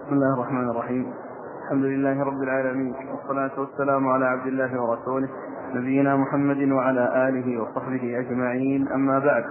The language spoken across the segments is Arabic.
بسم الله الرحمن الرحيم. الحمد لله رب العالمين، والصلاة والسلام على عبد الله ورسوله نبينا محمد وعلى آله وصحبه أجمعين، أما بعد.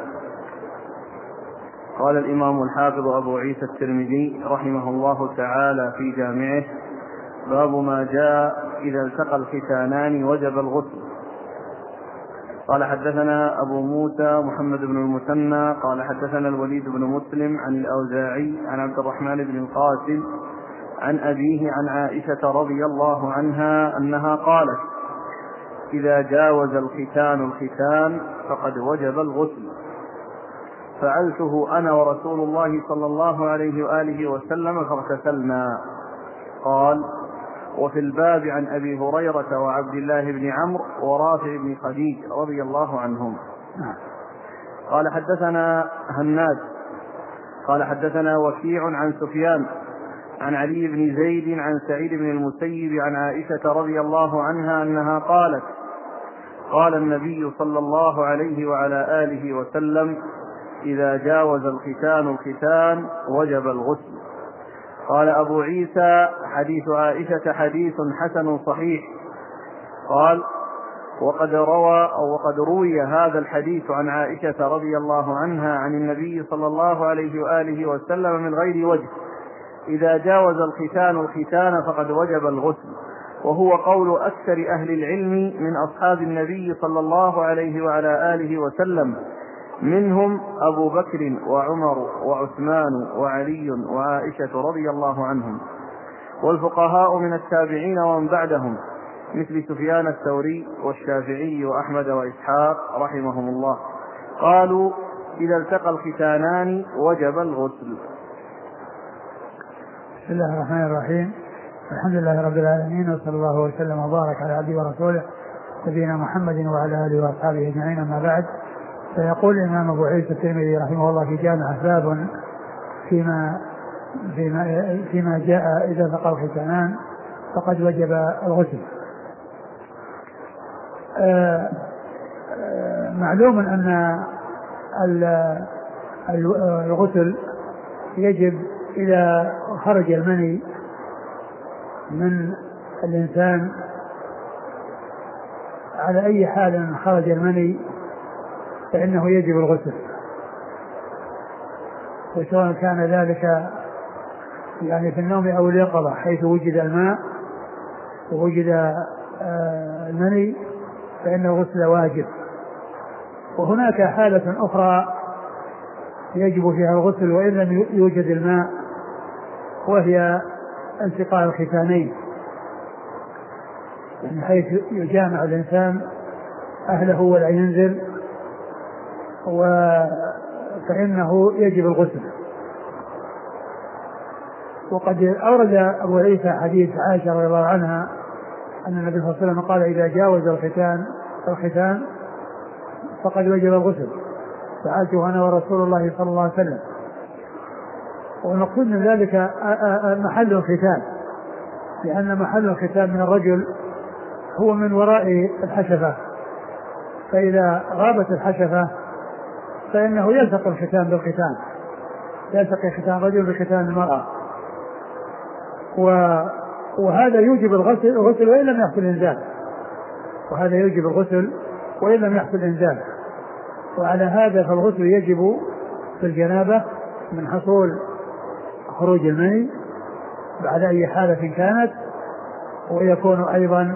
قال الإمام الحافظ أبو عيسى الترمذي رحمه الله تعالى في جامعه: باب ما جاء إذا التقى الختانان وجب الغسل. قال حدثنا أبو موسى محمد بن المثنى قال حدثنا الوليد بن مسلم عن الأوزاعي عن عبد الرحمن بن القاسم عن أبيه عن عائشة رضي الله عنها أنها قالت: إذا جاوز الختان الختان فقد وجب الغسل، فعلته أنا ورسول الله صلى الله عليه وآله وسلم فاغتسلنا. قال: وفي الباب عن أبي هريرة وعبد الله بن عمرو ورافع بن خديج رضي الله عنهم. قال حدثنا هناد قال حدثنا وكيع عن سفيان عن علي بن زيد عن سعيد بن المسيب عن عائشة رضي الله عنها أنها قالت: قال النبي صلى الله عليه وعلى آله وسلم: إذا جاوز الختان الختان وجب الغسل. قال أبو عيسى: حديث عائشة حديث حسن صحيح. قال: وقد روي هذا الحديث عن عائشة رضي الله عنها عن النبي صلى الله عليه وآله وسلم من غير وجه: إذا جاوز الختان الختان فقد وجب الغسل، وهو قول أكثر أهل العلم من أصحاب النبي صلى الله عليه وعلى آله وسلم، منهم أبو بكر وعمر وعثمان وعلي وعائشة رضي الله عنهم، والفقهاء من التابعين ومن بعدهم مثل سفيان الثوري والشافعي وأحمد وإسحاق رحمهم الله، قالوا: إذا التقى الختانان وجب الغسل. بسم الله الرحمن الرحيم. الحمد لله رب العالمين، وصلى الله وسلم وبارك على عبده ورسوله نبينا محمد وعلى آله وأصحابه أجمعين، أما بعد. فيقول الإمام أبو عيسى الترمذي رحمه الله في جامعه: باب فيما جاء إذا التقى الختانان فقد وجب الغسل. معلوم أن الغسل يجب إذا خرج المني من الإنسان، على أي حال خرج المني فإنه يجب الغسل، وسواء كان ذلك يعني في النوم أو اليقظة، حيث وجد الماء ووجد المني فإن الغسل واجب. وهناك حالة أخرى يجب فيها الغسل وإن لم يوجد الماء، وهي التقاء الختانين، من حيث يجامع الإنسان أهله ولا ينزل، فإنه يجب الغسل. وقد أورد أبو عيسى حديث عائشة رضي الله عنها أن النبي صلى الله عليه وسلم قال: إذا جاوز الختان فقد وجب الغسل، فعلته أنا ورسول الله صلى الله عليه وسلم. والمقصود من ذلك محل الختان، لأن محل الختان من الرجل هو من وراء الحشفة، فإذا غابت الحشفة فإنه يلتقي الختان بالختان، يلتقي ختان الرجل بختان المرأة، وهذا يوجب الغسل وإن لم يحصل إنزال، وهذا يوجب الغسل وإن لم يحصل إنزال. وعلى هذا فالغسل يجب في الجنابة من حصول خروج المني بعد أي حالة كانت، ويكون أيضا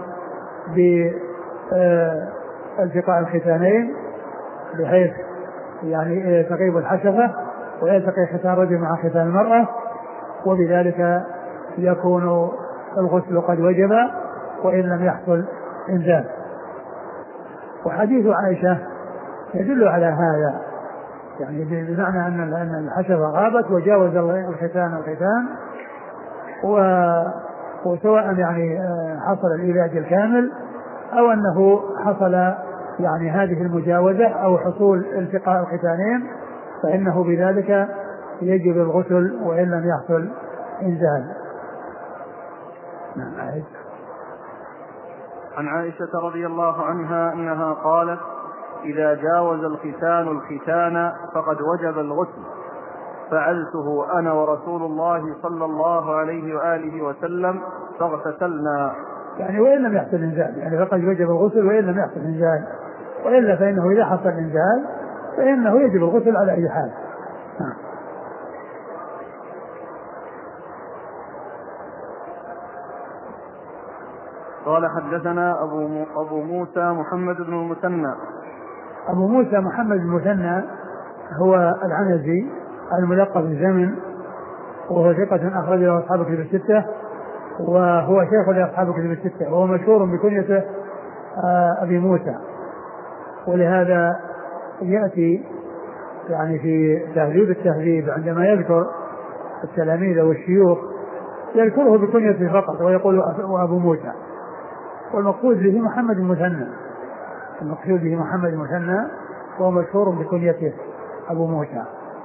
بالتقاء الختانين بحيث يعني تغيب الحشفة ويلتقي ختان الرجل مع ختان المرأة، وبذلك يكون الغسل قد وجب وإن لم يحصل إنزال. وحديث عائشة يدل على هذا، يعني بمعنى أن الحشفة غابت وجاوز الختان وسواء يعني حصل العلاج الكامل أو أنه حصل يعني هذه المجاوزة أو حصول التقاء الختانين، فإنه بذلك يجب الغسل وإن لم يحصل إنزال. عن عائشة رضي الله عنها أنها قالت: إذا جاوز الختان الختان فقد وجب الغسل، فعلته أنا ورسول الله صلى الله عليه وآله وسلم فاغتسلنا. يعني وإن لم يحصل إنزال، يعني فقد وجب الغسل وإن لم يحصل إنزال، وإلا فإنه إذا حصل إنزال فإنه يجب الغسل على أي حال. قال حدثنا أبو موسى محمد بن المثنى. أبو موسى محمد بن المثنى هو العنزي الملقب بالزمن، وهو ثقة أخرج له أصحاب الكتب الستة، وهو شيخ لأصحاب الكتب الستة، وهو مشهور بكنيته أبي موسى. ولهذا يأتي يعني في تهذيب التهذيب عندما يذكر التلاميذ والشيوخ يذكره بكنيته فقط ويقول أبو موسى، والمقصود به محمد المثنى، المقصود به محمد المثنى، وهو مشهور بكنيته أبو موسى.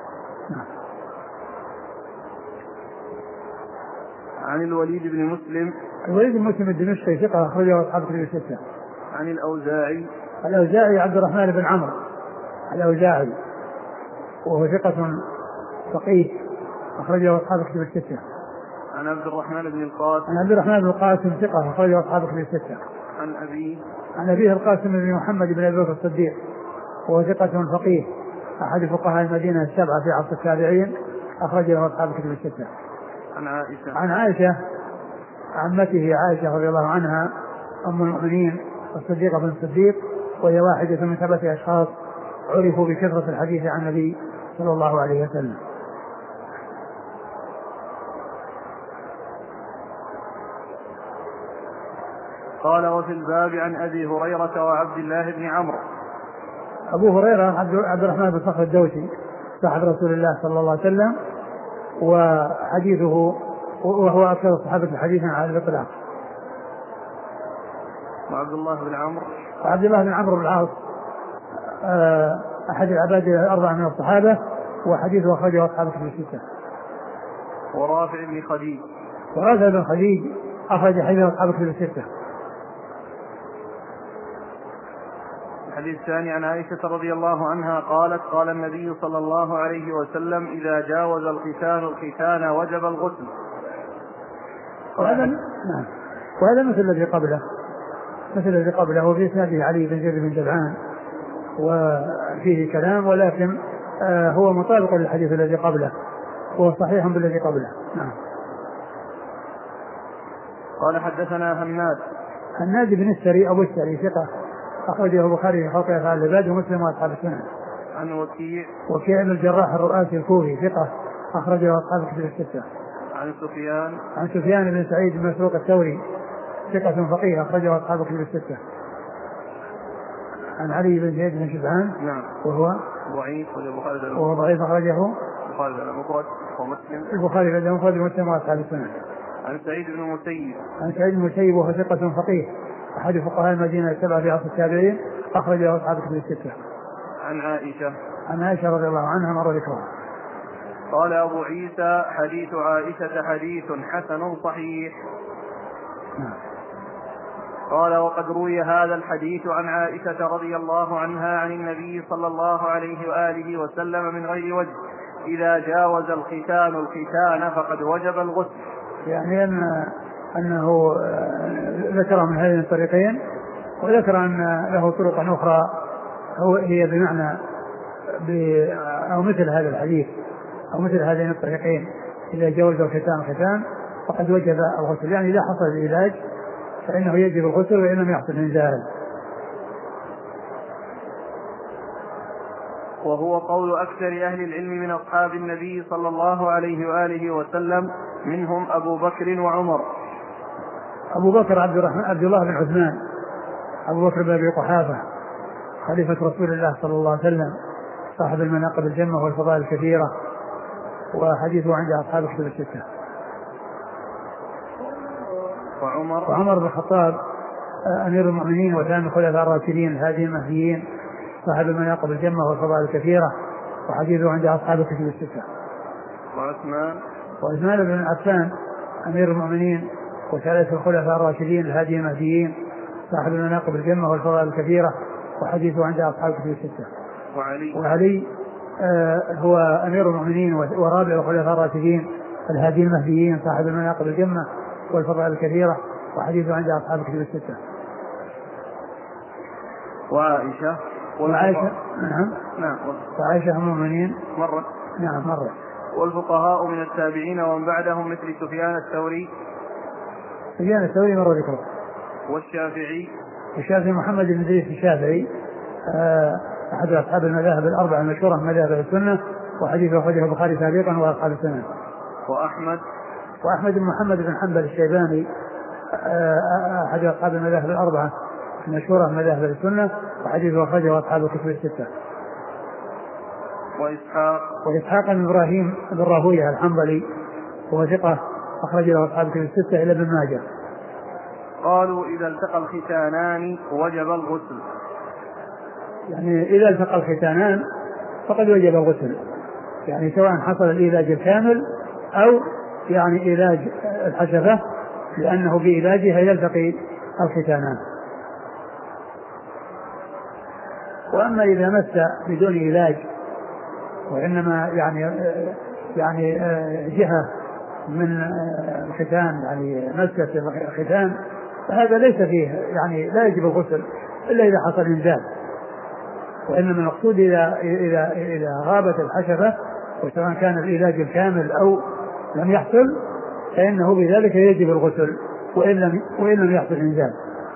عن الوليد بن مسلم. الوليد بن مسلم الدمشقي ثقة أخرجه أصحاب الكتب الستة. عن الأوزاعي. الأوزاعي عبد الرحمن بن عمرو الأوزاعي، وهو ثقة فقيه أخرجه أصحاب الكتب الستة. عن عبد الرحمن بن القاسم. عن عبد الرحمن بن القاسم ثقة أخرجه أصحاب الكتب الستة. عن أبيه القاسم بن محمد بن أبي بكر الصديق، وهو ثقة فقيه أحد فقهاء المدينة السبعة في عصر التابعين، أخرجه أصحاب الكتب الستة. عن عائشة عمته عائشة رضي الله عنها أم المؤمنين الصديقة بن الصديق، وهي واحدة من 7 أشخاص عرفوا بكثرة الحديث عن النبي صلى الله عليه وسلم. قال وفي الباب عن أبي هريرة وعبد الله بن عمرو. أبو هريرة عبد الرحمن بن صخر الدوسي صاحب رسول الله صلى الله عليه وسلم، وحديثه وهو أكثر الصحابة حديثا على الإطلاق. وعبد الله بن عمرو. وعبد الله بن عمرو بن العاص أحد العباد الأربعة من الصحابة، وحديثه أخرجه أصحاب الكتب الستة. ورافع بن خديج. ورافع بن خديج أخرج حديث أصحاب الكتب الستة. الحديث الثاني عن عائشة رضي الله عنها قالت قال النبي صلى الله عليه وسلم إذا جاوز الختان الختان وجب الغسل. وهذا مثل الذي قبله وفي إسناده علي بن زيد بن جدعان وفيه كلام، ولكن هو مطابق للحديث الذي قبله، وهو صحيح بالذي قبله. قال حدثنا هناد بن السري أبو السري ثقة أخرجه البخاري في خلق أفعال العباد ومسلم وأصحاب السنن. عن وكيع بن الجراح الرؤاسي الكوفي ثقة أخرجه أصحاب الكتب الستة. عن سفيان بن سعيد بن مسروق الثوري ثقة فقيه أخرجه أصحاب الكتب الستة. عن علي بن زيد بن شبعان. نعم. وهو ضعيف أخرجه البخاري في المفرد ومسلم وأصحاب السنن. عن سعيد بن المسيب وهو ثقة فقيه أحد فقهاء المدينة السبعة في عصر التابعين، أخرجه أصحاب الكتب الستة. عن عائشة رضي الله عنها مر ذكرها. قال أبو عيسى حديث عائشة حديث حسن صحيح. قال وقد روي هذا الحديث عن عائشة رضي الله عنها عن النبي صلى الله عليه وآله وسلم من غير وجه إذا جاوز الختان الختان فقد وجب الغسل. يعني أنه ذكر من هذين الطريقين، وذكر أن له طرق أخرى هي بمعنى أو مثل هذا الحديث أو مثل هذين الطريقين إذا جاوز الختان فقد وجب الغسل، يعني إذا حصل العلاج فإنه يجب الغسل وإن لم يحصل إنزال. وهو قول أكثر أهل العلم من أصحاب النبي صلى الله عليه وآله وسلم منهم أبو بكر وعمر. أبو بكر عبد الله بن عثمان أبو بكر بن أبي قحافة خليفة رسول الله صلى الله عليه وسلم صاحب المناقب الجمة والفضائل الكثيرة، وحديثه عند أصحاب الكتب الستة. وعمر بن الخطاب أمير المؤمنين وثاني الخلفاء الراشدين الهادي المهديين صاحب المناقب الجمة والفضائل الكثيرة، وحديثه عند أصحاب الكتب الستة. وعثمان بن عفان أمير المؤمنين وثالث الخلفاء الراشدين الهادي المهديين صاحب المناقب الجمة والفضائل الكثيرة، وحديثه عند أصحاب الكتب الستة. وعلي هو أمير المؤمنين ورابع الخلفاء الراشدين الهادي المهديين صاحب المناقب الجمة والفضائل الكثيرة، وحديثه عند أصحاب الكتب الستة. وعائشة نعم وعائشة أم المؤمنين مرة. نعم مرة. والفقهاء من التابعين ومن بعدهم مثل سفيان الثوري مرة ذكره. والشافعي محمد بن إدريس الشافعي أحد أصحاب المذاهب الأربعة المشهورة من مذاهب السنة، وحديثه أخرجه البخاري سابقا وأصحاب السنة. وأحمد بن محمد بن حنبل الشيباني أحد أصحاب المذاهب الأربعة المشهورة من مذاهب السنة، وحديثه أخرجه أصحاب الكتب الستة. وإسحاق بن إبراهيم بن راهويه الحنظلي هو ثقة أخرج له أصحاب الكتب الستة إلى ابن ماجه. قالوا إذا التقى الختانان وجب الغسل. يعني إذا التقى الختانان فقد وجب الغسل، يعني سواء حصل الإيلاج الكامل أو يعني إيلاج الحشفة، لأنه بإيلاجها يلتقي الختانان. وأما إذا مس بدون علاج وإنما يعني جهة من الختان، يعني مسكة الختان، فهذا ليس فيه يعني لا يجب الغسل إلا إذا حصل إنزال. وإنما المقصود إذا غابت الحشفة وسواء كان العلاج الكامل أو لم يحصل فإنه بذلك يجب الغسل وإن لم يحصل إنزال.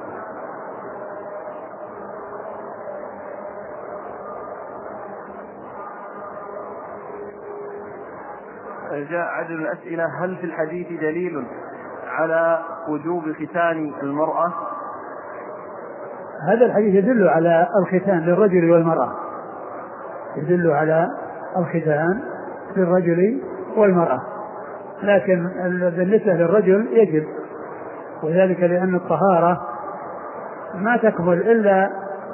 جاء عدد الأسئلة: هل في الحديث دليل على وجوب ختان المرأة؟ هذا الحديث يدل على الختان للرجل والمرأة، يدل على الختان للرجل والمرأة، لكن بالنسبة للرجل يجب، وذلك لأن الطهارة ما تكمل إلا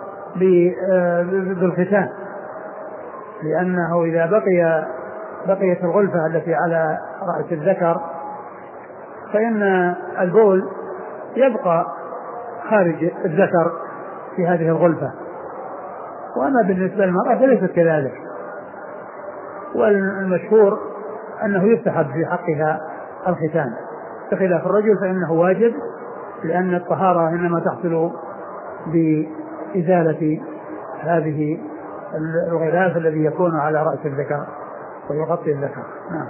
بالختان، لأنه إذا بقيت الغلفة التي على رأس الذكر فإن البول يبقى خارج الذكر في هذه الغلفة. وأما بالنسبة للمرأة فليست كذلك، والمشهور أنه يستحب في حقها الختان، بخلاف الرجل فإنه واجب، لأن الطهارة إنما تحصل بإزالة هذه الغلاف الذي يكون على رأس الذكر ويغطي الذكر. نعم.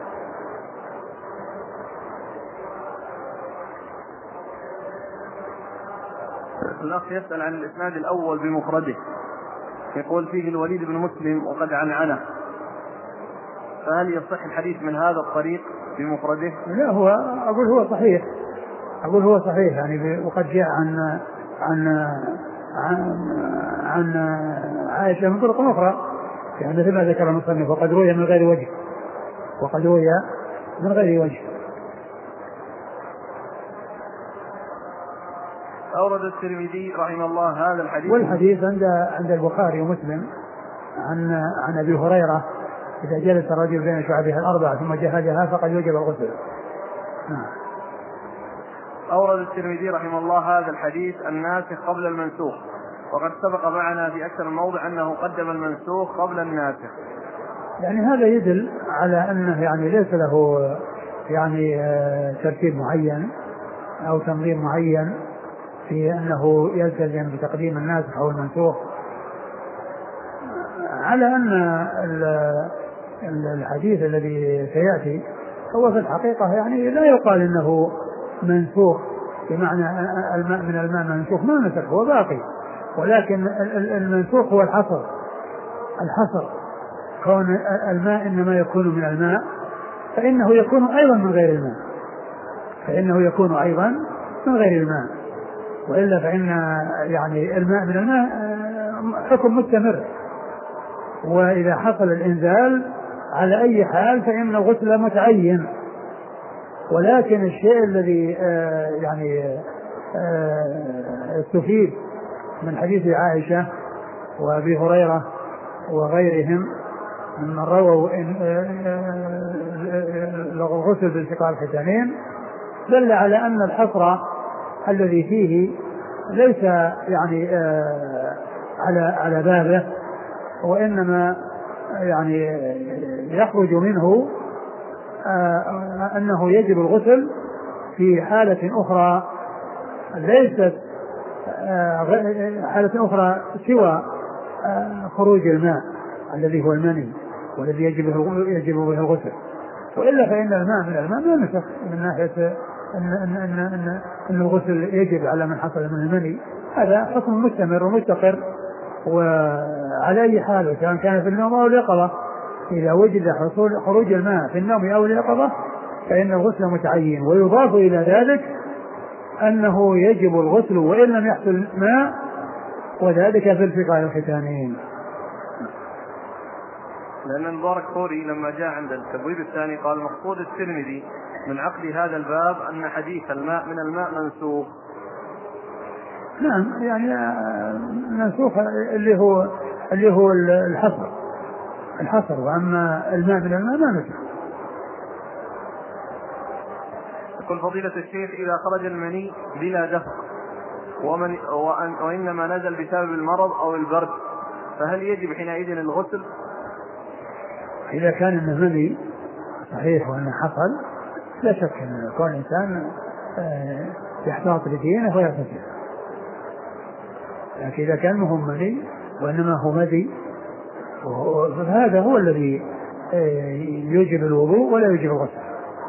الأخ يسأل عن الإسناد الأول بمفرده، يقول فيه الوليد بن مسلم وقد عنعنه، فهل يصح الحديث من هذا الطريق بمفرده؟ لا، أقول هو صحيح يعني، وقد جاء عن عائشة من طرق أخرى، يعني مثل ما ذكر المصنف: وقد روي من غير وجه. أورد الترمذي رحمه الله هذا الحديث، والحديث عند البخاري ومسلم عن أبي هريرة: إذا جلس الرجل بين شعبها الأربعة ثم جهدها فقد وجب الغسل. أورد الترمذي رحمه الله هذا الحديث الناسخ قبل المنسوخ، وقد سبق معنا في أكثر من موضع أنه قدم المنسوخ قبل الناسخ. يعني هذا يدل على أنه يعني ليس له يعني ترتيب معين أو تنظيم معين في أنه يلتزم بتقديم الناسخ أو المنسوخ، على أن الحديث الذي سيأتي هو في الحقيقة يعني لا يقال إنه منسوخ بمعنى الماء من الماء منسوخ، ما نسخ، هو باقي، ولكن المنسوخ هو الحصر كون الماء إنما يكون من الماء فإنه يكون أيضا من غير الماء، وإلا فإن يعني الماء من الماء حكم مستمر، وإذا حصل الإنزال على أي حال فإن الغسل متعين. ولكن الشيء الذي استفيد من حديث عائشة وأبي هريرة وغيرهم من رووا الغسل بالتقاء الختانين دل على أن الحصر الذي فيه ليس يعني على بابه، وإنما يعني يخرج منه أنه يجب الغسل في حالة أخرى ليست حالة أخرى سوى خروج الماء الذي هو المني والذي يجب به الغسل. وإلا فإن الماء من الماء لا نسخ من ناحية أن الغسل يجب على من حصل من المني. هذا حكم مستمر ومستقر وعلى أي حال، سواء كان في النوم أو اليقظة. إذا وجد خروج الماء في النوم أو اليقظة فإن الغسل متعين. ويضاف إلى ذلك أنه يجب الغسل وإن لم يحصل ماء، وذلك في التقاء الختانين. لأن المبارك فوري لما جاء عند التبويب الثاني قال مقصود الترمذي من عقد هذا الباب أن حديث الماء من الماء منسوخ. نعم، يعني منسوخ اللي هو الحصر، وأما الماء من الماء ما نسخ. يقول فضيلة الشيخ إذا خرج المني بلا دفق وإنما نزل بسبب المرض أو البرد فهل يجب حينئذ الغسل؟ إذا كان المني صحيح وأنه حصل لا شك أن كل إنسان يحتاط لدينه ويغتسل. لكن إذا كان مهم مني وإنما هو مدي فهذا هو الذي يوجب الوضوء ولا يوجب الغسل.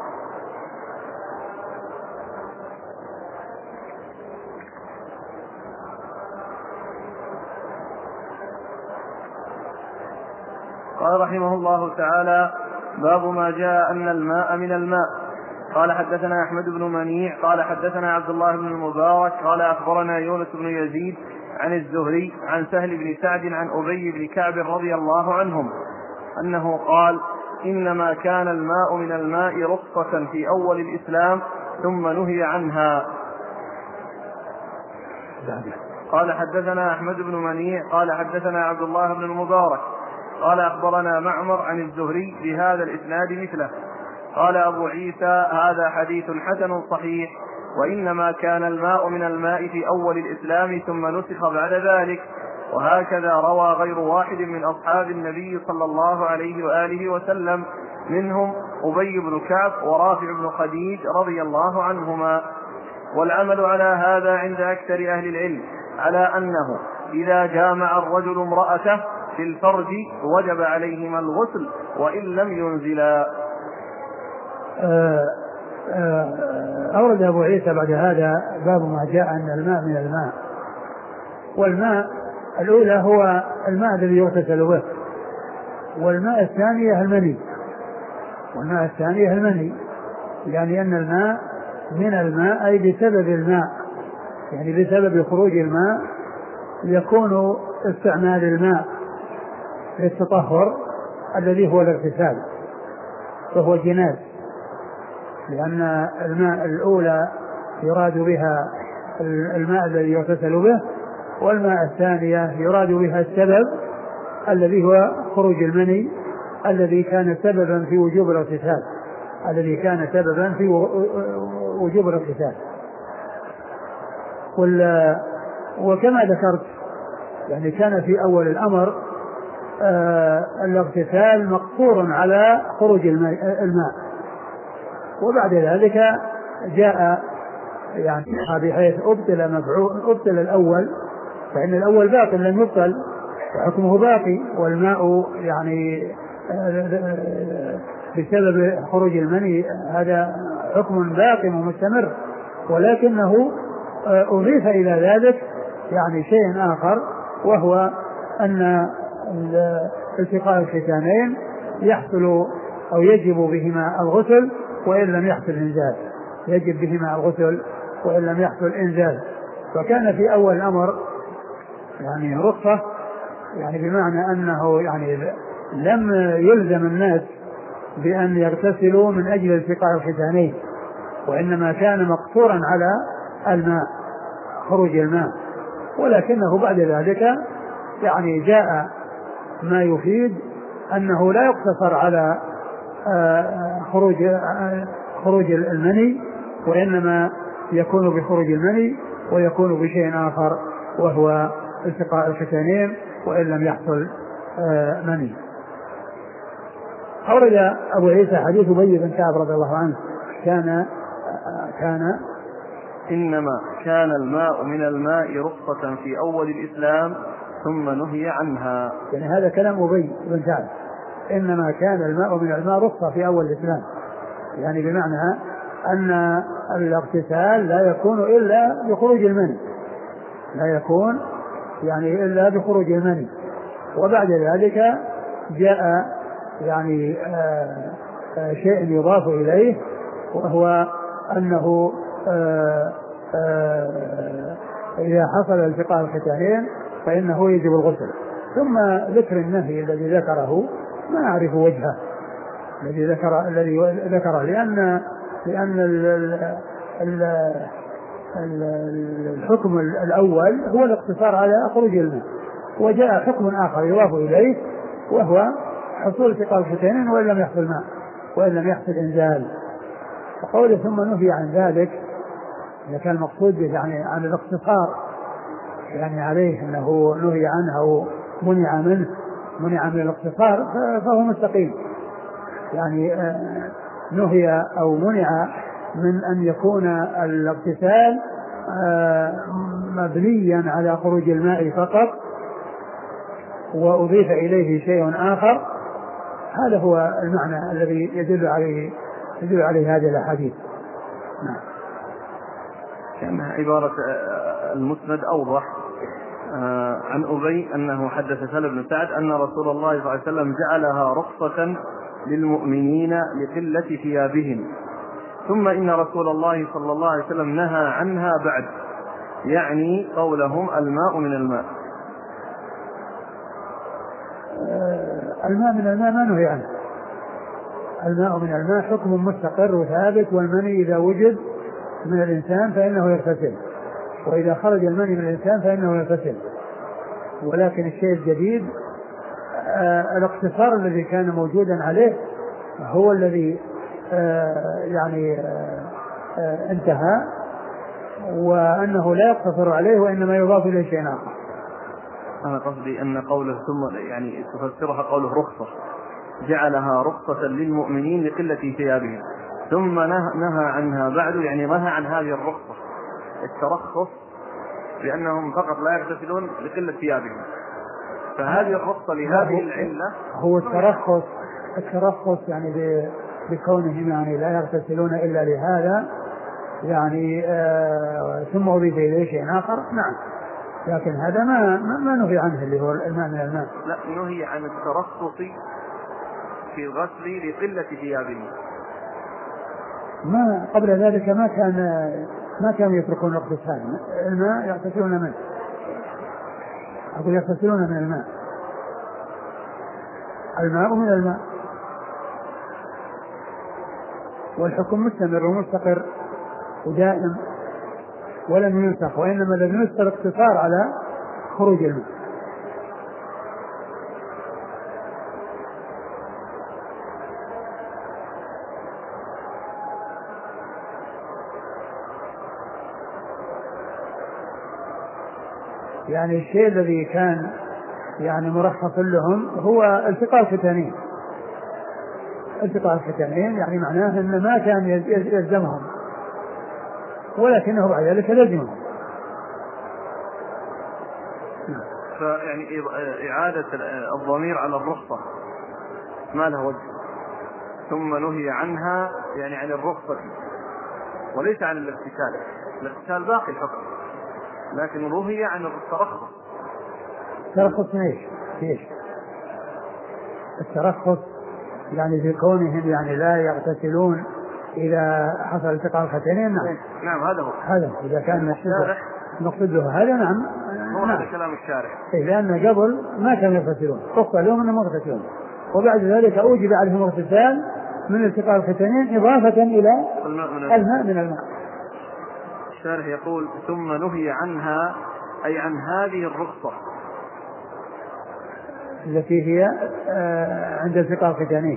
قال رحمه الله تعالى: باب ما جاء أن الماء من الماء. قال حدثنا أحمد بن منيع قال حدثنا عبد الله بن المبارك قال أخبرنا يونس بن يزيد عن الزهري عن سهل بن سعد عن أبي بن كعب رضي الله عنهم أنه قال: إنما كان الماء من الماء رخصة في أول الإسلام ثم نهي عنها. قال حدثنا أحمد بن منيع قال حدثنا عبد الله بن المبارك قال أخبرنا معمر عن الزهري بهذا الإسناد مثله. قال أبو عيسى: هذا حديث حسن صحيح، وإنما كان الماء من الماء في أول الإسلام ثم نسخ بعد ذلك. وهكذا روى غير واحد من أصحاب النبي صلى الله عليه وآله وسلم، منهم أبي بن كعب ورافع بن خديج رضي الله عنهما. والعمل على هذا عند أكثر أهل العلم على أنه إذا جامع الرجل امرأته في الفرج وجب عليهما الغسل وإن لم ينزلا. أورد أبو عيسى بعد هذا باب ما جاء أن الماء من الماء. والماء الأولى هو الماء الذي يغتسل به، والماء الثانية المني، يعني أن الماء من الماء أي بسبب الماء، يعني بسبب خروج الماء يكون استعمال الماء للتطهر الذي هو الاغتسال، فهو جناس. لأن الماء الأولى يراد بها الماء الذي يغتسل به، والماء الثانية يراد بها السبب الذي هو خروج المني الذي كان سببا في وجوب الاغتسال. وكما ذكرت يعني كان في أول الأمر الاغتسال مقصور على خروج الماء، وبعد ذلك جاء يعني بحيث أبطل الأول، فإن الأول باطل لم يبطل وحكمه باقي، والماء يعني بسبب خروج المني هذا حكم باقي ومستمر، ولكنه أضيف إلى ذلك يعني شيء آخر، وهو أن التقاء الختانين يحصل أو يجب بهما الغسل وإن لم يحصل إنزال، يجب بهما الغسل وإن لم يحصل إنزال. فكان في أول الأمر يعني رخصة، يعني بمعنى أنه يعني لم يلزم الناس بأن يغتسلوا من أجل التقاء الختانين، وإنما كان مقصورا على الماء، خروج الماء. ولكنه بعد ذلك يعني جاء ما يفيد أنه لا يقتصر على خروج المني، وإنما يكون بخروج المني ويكون بشيء آخر وهو التقاء الختانين وإن لم يحصل مني. أورد أبو عيسى حديث أبي بن كعب رضي الله عنه كان إنما كان الماء من الماء رخصة في أول الإسلام ثم نهي عنها. يعني هذا كلام أبي بن كعب، إنما كان الماء من الماء رخصة في أول الإسلام، يعني بمعنى أن الاغتسال لا يكون إلا بخروج المني، لا يكون يعني إلا بخروج المني. وبعد ذلك جاء يعني شيء يضاف إليه، وهو أنه إذا حصل التقاء الختانين فإنه يجب الغسل. ثم ذكر النهي الذي ذكره ما أعرف وجهه، الذي ذكره لأن الحكم الأول هو الاقتصار على خروج الماء، وجاء حكم آخر يضاف إليه وهو حصول التقاء الختانين وإن لم يحصل ماء وإن لم يحصل إنزال. وقوله ثم نهي عن ذلك إذا كان المقصود يعني عن الاقتصار يعني عليه أنه نهي عنه أو منع من الاقتصار فهو مستقيم، يعني نهي أو منع من أن يكون الاغتسال مبنيا على خروج الماء فقط وأضيف إليه شيء آخر. هذا هو المعنى الذي يدل عليه هذه الأحاديث. كان عبارة المسند أوضح عن أبي أنه حدث سهل بن سعد أن رسول الله صلى الله عليه وسلم جعلها رخصة للمؤمنين لقلة ثيابهم، ثم إن رسول الله صلى الله عليه وسلم نهى عنها بعد، يعني قولهم الماء من الماء. الماء من الماء ما نهي عنه، الماء من الماء حكم مستقر وثابت، والمني إذا وجد من الإنسان فإنه يغتسل، وإذا خرج المني من الإنسان فإنه يغتسل. ولكن الشيء الجديد الاقتصار الذي كان موجودا عليه هو الذي انتهى، وأنه لا يقتصر عليه وإنما يضاف إليه شيء آخر. أنا قصدي أن قوله ثم يعني تفسرها قوله رخصة، جعلها رخصة للمؤمنين لقلة ثيابهم، ثم نهى عنها بعد، يعني نهى عن هذه الرخصة الترخص لأنهم فقط لا يغتسلون لقلة ثيابهم، فهذه الرخصة لهذه العلة هو الترخص يعني بكونهم يعني لا يغتسلون إلا لهذا، يعني ثم أضيف إليه شيء آخر. نعم، لكن هذا ما نهي عنه اللي هو الماء من الماء. لا، نهي عن الترخص في الغسل لقلة ثيابهم. ما قبل ذلك ما كانوا يتركون الاغتسال، الماء يغتسلون منه، أقول يغتسلون من الماء، الماء من الماء، والحكم مستمر ومستقر ودائم ولم ينسخ، وإنما لم ينسخ الاقتصار على خروج الماء. يعني الشيء الذي كان يعني مرخص لهم هو التقاء الختانين. التقاء الختانين يعني معناه أن ما كان يلزمهم، ولكنه بعد ذلك لزمهم. فيعني إعادة الضمير على الرخصة ما له وجه، ثم نهي عنها يعني عن الرخصة وليس عن الاغتسال. الاغتسال باقي الحكم، لكن نهي عن الترخص. ترخص ايش؟ الترخص يعني في كونهم يعني لا يغتسلون إذا حصل التقاء الختانين. نعم هذا هو. إذا كان المقصود له هذا. نعم هو هذا كلام الشارع. لأن قبل ما كانوا يغتسلون، رخص لهم أنهم يغتسلون، وبعد ذلك أوجب عليهم اغتسال من التقاء الختانين إضافة إلى الماء من الماء. الشارع يقول ثم نهي عنها أي عن هذه الرخصة التي هي عند التقاء الختانين،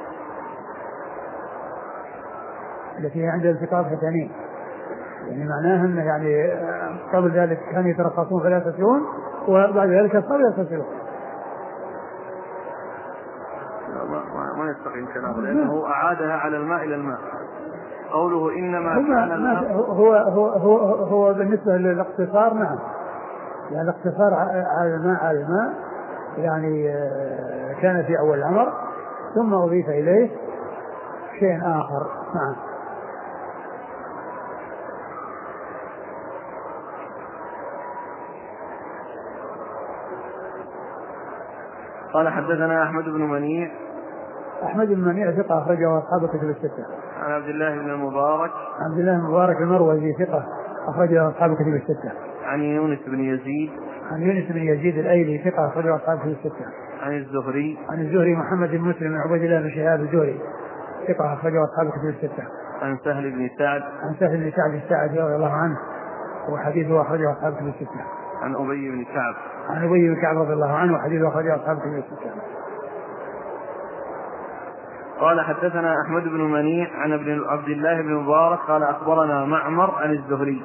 يعني معناها أن يعني قبل ذلك كانوا يترخصون فلا يغتسلون، وبعد ذلك صاروا يغتسلون. ما يستقيم كلامه لأنه أعادها على الماء إلى الماء. قوله إنما كان الماء هو بالنسبة للاقتصار نعم، يعني الاقتصار على الماء يعني كان في أول الأمر ثم أضيف إليه شيء آخر. نعم. قال حدثنا أحمد بن منيع. أحمد بن منيع ثقة أخرجه أصحاب الكتب الستة. عن عبد الله بن المبارك. عبد الله بن المبارك المروزي ثقة أخرجه أصحاب الكتب الستة. عن يونس بن يزيد. عن يونس بن يزيد الأيلي ثقة أخرجه أصحاب الكتب الستة. عن الزهري. عن الزهري محمد بن مسلم بن عبيد الله بن شهاب الزهري ثقة أخرجه أصحاب الكتب الستة. عن سهل بن سعد. عن سهل بن سعد الساعدي رضي الله عنه وحديثه أخرجه أصحاب الكتب الستة. عن أبي بن كعب. عن أبي بن كعب رضي الله عنه وحديثه أخرجه أصحاب الكتب الستة. قال حدثنا أحمد بن منيع عن عبد الله بن مبارك قال أخبرنا معمر عن الزهري.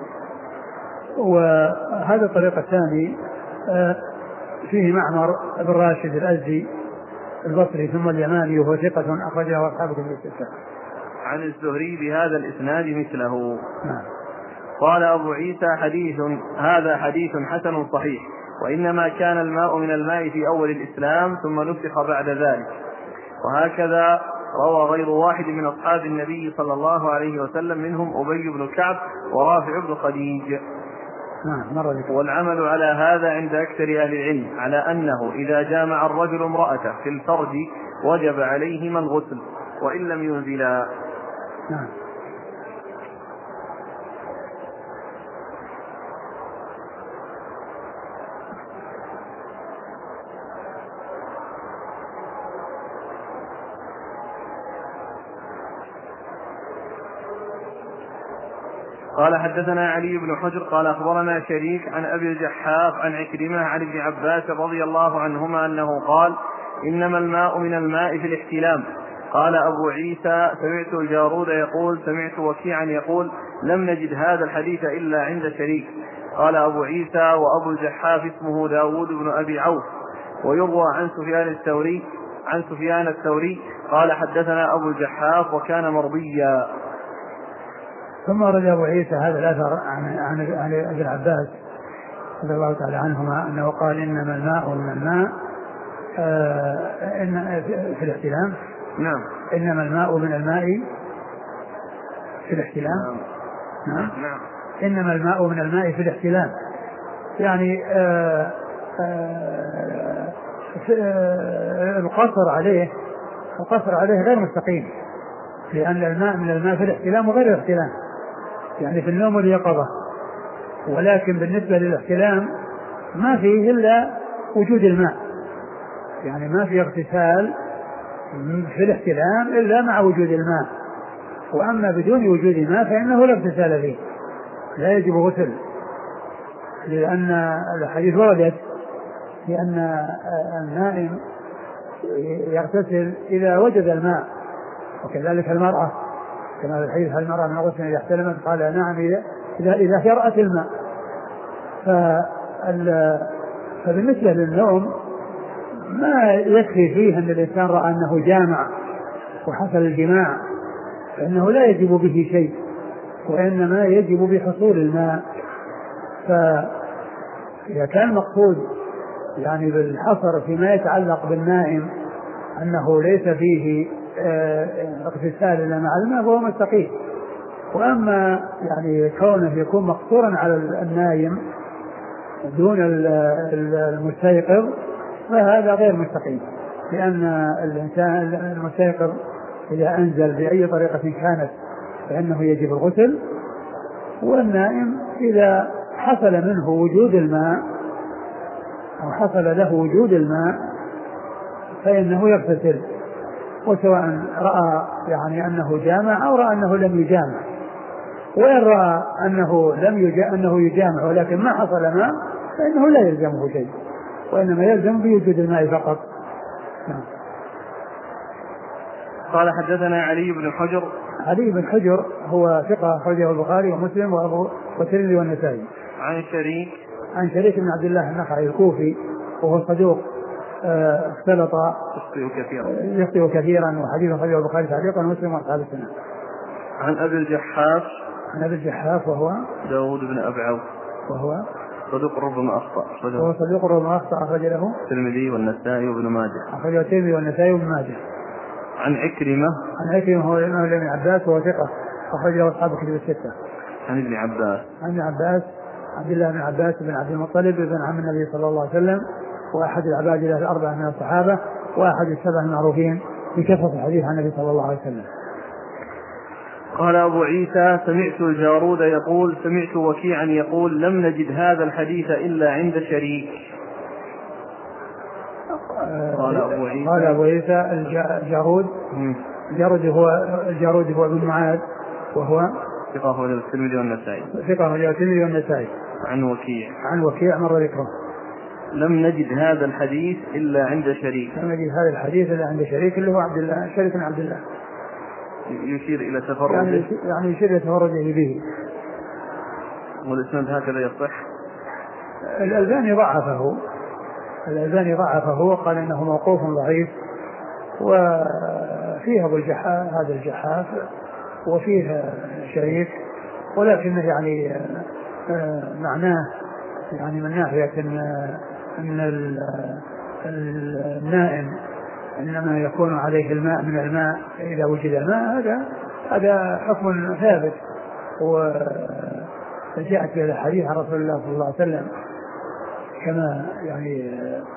وهذا الطريق الثاني فيه معمر بن راشد الأزدي البصري ثم اليماني وهو ثقة أخرجه أصحاب الكتب الستة. عن الزهري بهذا الإسناد مثله. نعم. قال أبو عيسى هذا حديث حسن صحيح، وإنما كان الماء من الماء في أول الإسلام ثم نسخ بعد ذلك. وهكذا روى غير واحد من أصحاب النبي صلى الله عليه وسلم منهم أبي بن كعب ورافع بن خديج. والعمل على هذا عند أكثر أهل العلم على أنه إذا جامع الرجل امرأته في الفرج وجب عليهما الغسل وإن لم ينزلا. نعم. قال حدثنا علي بن حجر قال أخبرنا شريك عن أبي الجحاف عن عكرمة عن ابن عباس رضي الله عنهما أنه قال إنما الماء من الماء في الاحتلام. قال أبو عيسى سمعت الجارود يقول سمعت وكيعا يقول لم نجد هذا الحديث إلا عند شريك. قال أبو عيسى وأبو الجحاف اسمه داود بن أبي عوف ويروى عن سفيان الثوري قال حدثنا أبو الجحاف وكان مرضيا. ثم ورد أبو عيسى هذا الأثر عن ابن عباس رضي الله تعالى عنهما أنه قال إنما الماء من الماء في الاحتلام. نعم. إنما الماء من الماء في الاحتلام. نعم. نعم. إنما الماء من الماء في الاحتلام يعني القصر عليه غير مستقيم، لأن الماء من الماء في الاحتلام وغير الاحتلام يعني في النوم واليقظة، ولكن بالنسبة للاحتلام ما فيه إلا وجود الماء، يعني ما في اغتسال في الاحتلام إلا مع وجود الماء، وأما بدون وجود الماء فإنه لا اغتسال فيه، لا يجب غسل، لأن الحديث وردت لأن النائم يغتسل إذا وجد الماء، وكذلك المرأة كما في الحديث هل المرأة من غسل إذا احتلمت؟ قال نعم إذا شرأت الماء. فبالنسبة للنوم ما يكفي فيه أن الإنسان رأى أنه جامع وحصل الجماع فإنه لا يجب به شيء، وإنما يجب بحصول الماء. فإذا كان المقصود يعني بالحصر فيما يتعلق بالنائم أنه ليس فيه اغتسال إلا مع الماء فهو مستقيم، وأما يعني كونه يكون مقصورا على النايم دون المستيقظ فهذا غير مستقيم، لأن الإنسان المستيقظ إذا أنزل بأي طريقة كانت فإنه يجب الغسل، والنائم إذا حصل منه وجود الماء أو حصل له وجود الماء فإنه يغتسل، وسواء رأى يعني أنه جامع أو رأى أنه لم يجامع، وإن رأى أنه يجامع ولكن ما حصل ماء فإنه لا يلزمه شيء، وإنما يلزم بوجود الماء فقط. قال حدثنا علي بن حجر هو ثقة أخرجه البخاري ومسلم والترمذي والنسائي. عن شريك بن عبد الله النخعي الكوفي وهو صدوق اختلط يخطئ كثيرا، وحديث خرجه البخاري تعليقا ومسلم واصحاب السنة. عن أبي الجحاف وهو داود بن أبي عوف وهو صدوق ربما أخطأ أخرج له الترمذي والنسائي وابن ماجه. عن عكرمة هو ابن عباس وهو ثقة أخرج له أصحاب الكتب الستة. عن ابن عباس عبد الله بن عباس بن عبد المطلب بن عم النبي صلى الله عليه وسلم، وأحد العباد الأربعة من الصحابة، وأحد السبع المعروفين بكثرة الحديث عن النبي صلى الله عليه وسلم. قال أبو عيسى: سمعت الجارود يقول سمعت وكيعا يقول لم نجد هذا الحديث إلا عند شريك. قال أبو عيسى الجارود هو ابن معاذ، وهو ثقة أخرجه الترمذي والنسائي. عن وكيع مر ذكره. لم نجد هذا الحديث إلا عند شريك. اللي هو عبد الله، شريك بن عبد الله. يشير إلى تفرده، يعني يشير إلى تفرده به. والإسناد هكذا يصح. الألباني ضعفه وقال إنه موقوف ضعيف، وفيه أبو الجحاف هذا الجحاف وفيه شريك، ولكن يعني معناه يعني من ناحية أن النائم إنما يكون عليه الماء من الماء إذا وجد الماء، هذا حكم ثابت، وجاءت في الحديث عن رسول الله صلى الله عليه وسلم كما يعني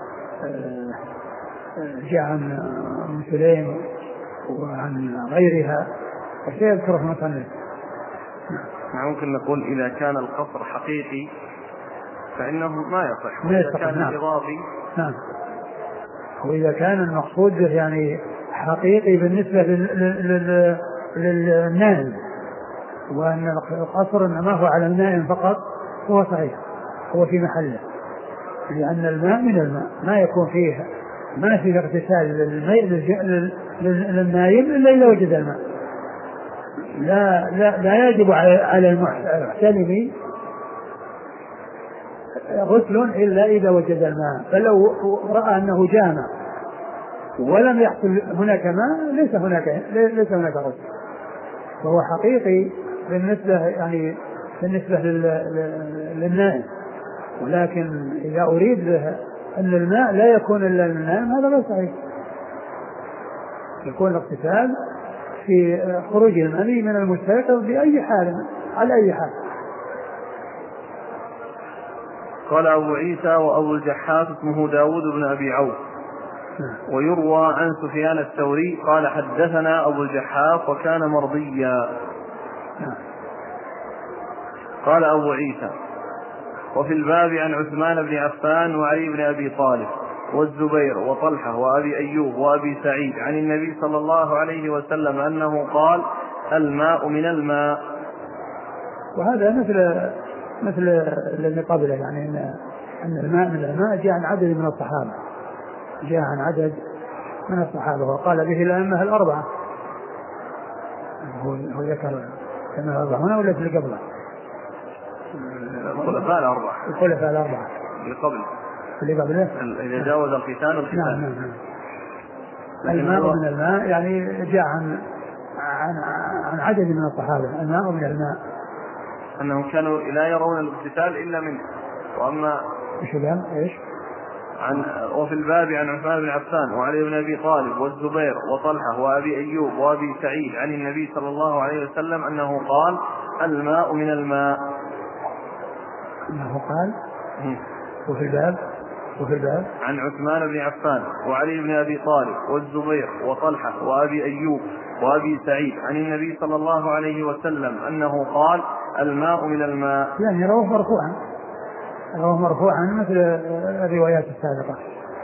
جاء عن أم سليم وعن غيرها، وسيذكره المصنف. ممكن نقول إذا كان القصر حقيقي فإنه ما يصح، وإذا كان إضافي نعم. وإذا كان المقصود يعني حقيقي بالنسبة للنائم، وأن القصر إنما هو على النائم فقط، هو صحيح، هو في محله، لأن الماء من الماء ما يكون فيه، ما فيه اغتسال للنائم إلا وجد الماء. لا يجب على المحتلم غسل إلا إذا وجد الماء، فلو رأى أنه جامع ولم يحصل هناك ماء ليس هناك غسل، فهو حقيقي بالنسبة للنائم. ولكن إذا أريد أن الماء لا يكون إلا للنائم هذا لا صحيح، يكون الاغتسال في خروج المني من المستيقظ بأي حال، على أي حال. قال أبو عيسى: وأبو الجحاف اسمه داود بن أبي عوف. ويروى عن سفيان الثوري قال: حدثنا أبو الجحاف وكان مرضيا. قال أبو عيسى: وفي الباب عن عثمان بن عفان وعلي بن أبي طالب والزبير وطلحة وأبي أيوب وأبي سعيد عن النبي صلى الله عليه وسلم أنه قال: الماء من الماء. وهذا مثل الذي قبله، يعني أن الماء من الماء جاء عن عدد من الصحابة، وقال به الأئمة الأربعة. هو ذكر كما الأربعة هنا ولا في اللي قبله؟ الخلفاء الأربعة اللي قبله إذا جاوز الختان. نعم. الماء من الماء يعني جاء عن عدد من الصحابة. الماء من الماء أنهم كانوا لا يرون الاغتسال إلا منه. وأما إيش وفي الباب عن عثمان بن عفان وعلي بن أبي طالب والزبير وطلحة وأبي أيوب وأبي سعيد عن النبي صلى الله عليه وسلم أنه قال: الماء من الماء. أنه قال. وفي الباب عن عثمان بن عفان وعلي بن أبي طالب والزبير وطلحة وأبي أيوب وأبي سعيد عن النبي صلى الله عليه وسلم أنه قال: الماء من الماء. يعني رواه مرفوعا مثل الروايات السابقة.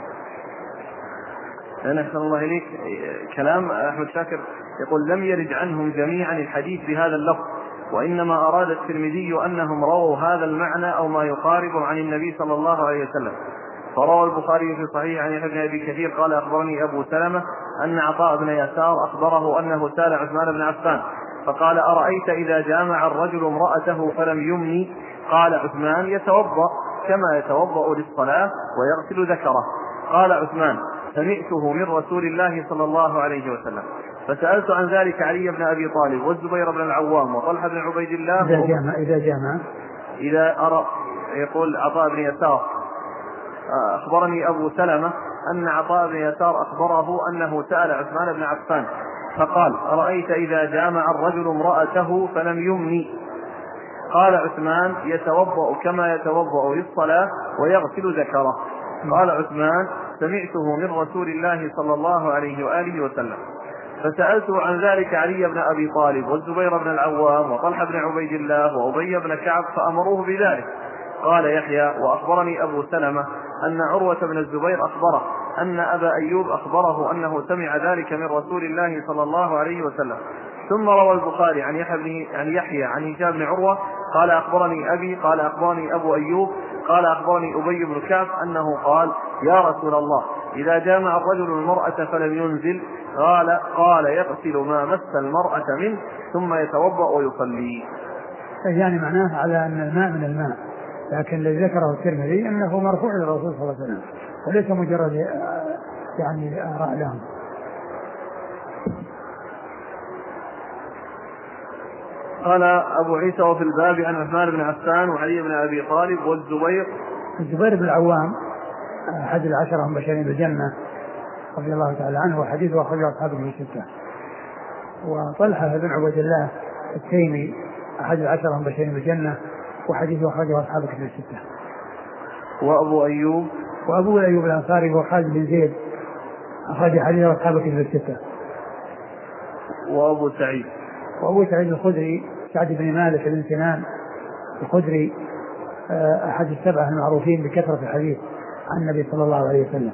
أحسن الله إليك. كلام أحمد شاكر يقول: لم يرد عنهم جميعا الحديث بهذا اللفظ، وإنما أراد الترمذي أنهم رووا هذا المعنى أو ما يقاربه عن النبي صلى الله عليه وسلم. فروى البخاري في صحيح عن ابن أبي كثير قال: أخبرني أبو سلمة أن عطاء بن يسار أخبره أنه سأل عثمان بن عفان فقال: أرأيت إذا جامع الرجل امرأته فلم يمني؟ قال عثمان: يتوضأ كما يتوضأ للصلاة ويغسل ذكره. قال عثمان: سمعته من رسول الله صلى الله عليه وسلم. فسألت عن ذلك علي بن أبي طالب والزبير بن العوام وطلحة بن عبيد الله. إذا أرى يقول عطاء بن يسار: أخبرني أبو سلمة أن عطاء بن يسار أخبره أنه سأل عثمان بن عفان فقال: أرأيت إذا جامع الرجل امرأته فلم يمني؟ قال عثمان: يتوضأ كما يتوضأ للصلاة ويغسل ذكره. قال عثمان: سمعته من رسول الله صلى الله عليه وآله وسلم. فسألته عن ذلك علي بن أبي طالب والزبير بن العوام وطلحة بن عبيد الله وأبي بن كعب فأمروه بذلك. قال يحيى: وأخبرني أبو سلمة أن عروة بن الزبير أخبره أن أبا أيوب أخبره أنه سمع ذلك من رسول الله صلى الله عليه وسلم. ثم روى البخاري عن يحيى عن هشام بن عروة قال: أخبرني أبي قال: أخبرني أبو أيوب قال: أخبرني أبي بن كعب أنه قال: يا رسول الله، إذا جامع الرجل المرأة فلم ينزل قال يغسل ما مس المرأة منه ثم يتوضأ ويصلي. يعني معناه على أن الماء من الماء، لكن الذي ذكره الترمذي أنه مرفوع للرسول صلى الله عليه وسلم وليس مجرد يعني آراء لهم. قال أبو عيسى: وفي الباب عن عثمان بن عفان وعلي بن أبي طالب والزبير بن العوام أحد العشرة المبشرين بالجنة رضي الله تعالى عنه، وحديثه أخرجه أصحاب الكتب الستة. وطلحة بن عبيد الله التيمي أحد العشرة المبشرين بالجنة، وحديثه أخرجه أصحاب الكتب الستة. وأبو أيوب الأنصاري هو خالد بن زيد أخرج حديثه أصحاب الكتب الستة. وأبو سعيد الخدري سعد بن مالك بن سنان الخدري أحد السبعة المعروفين بكثرة الحديث عن النبي صلى الله عليه وسلم.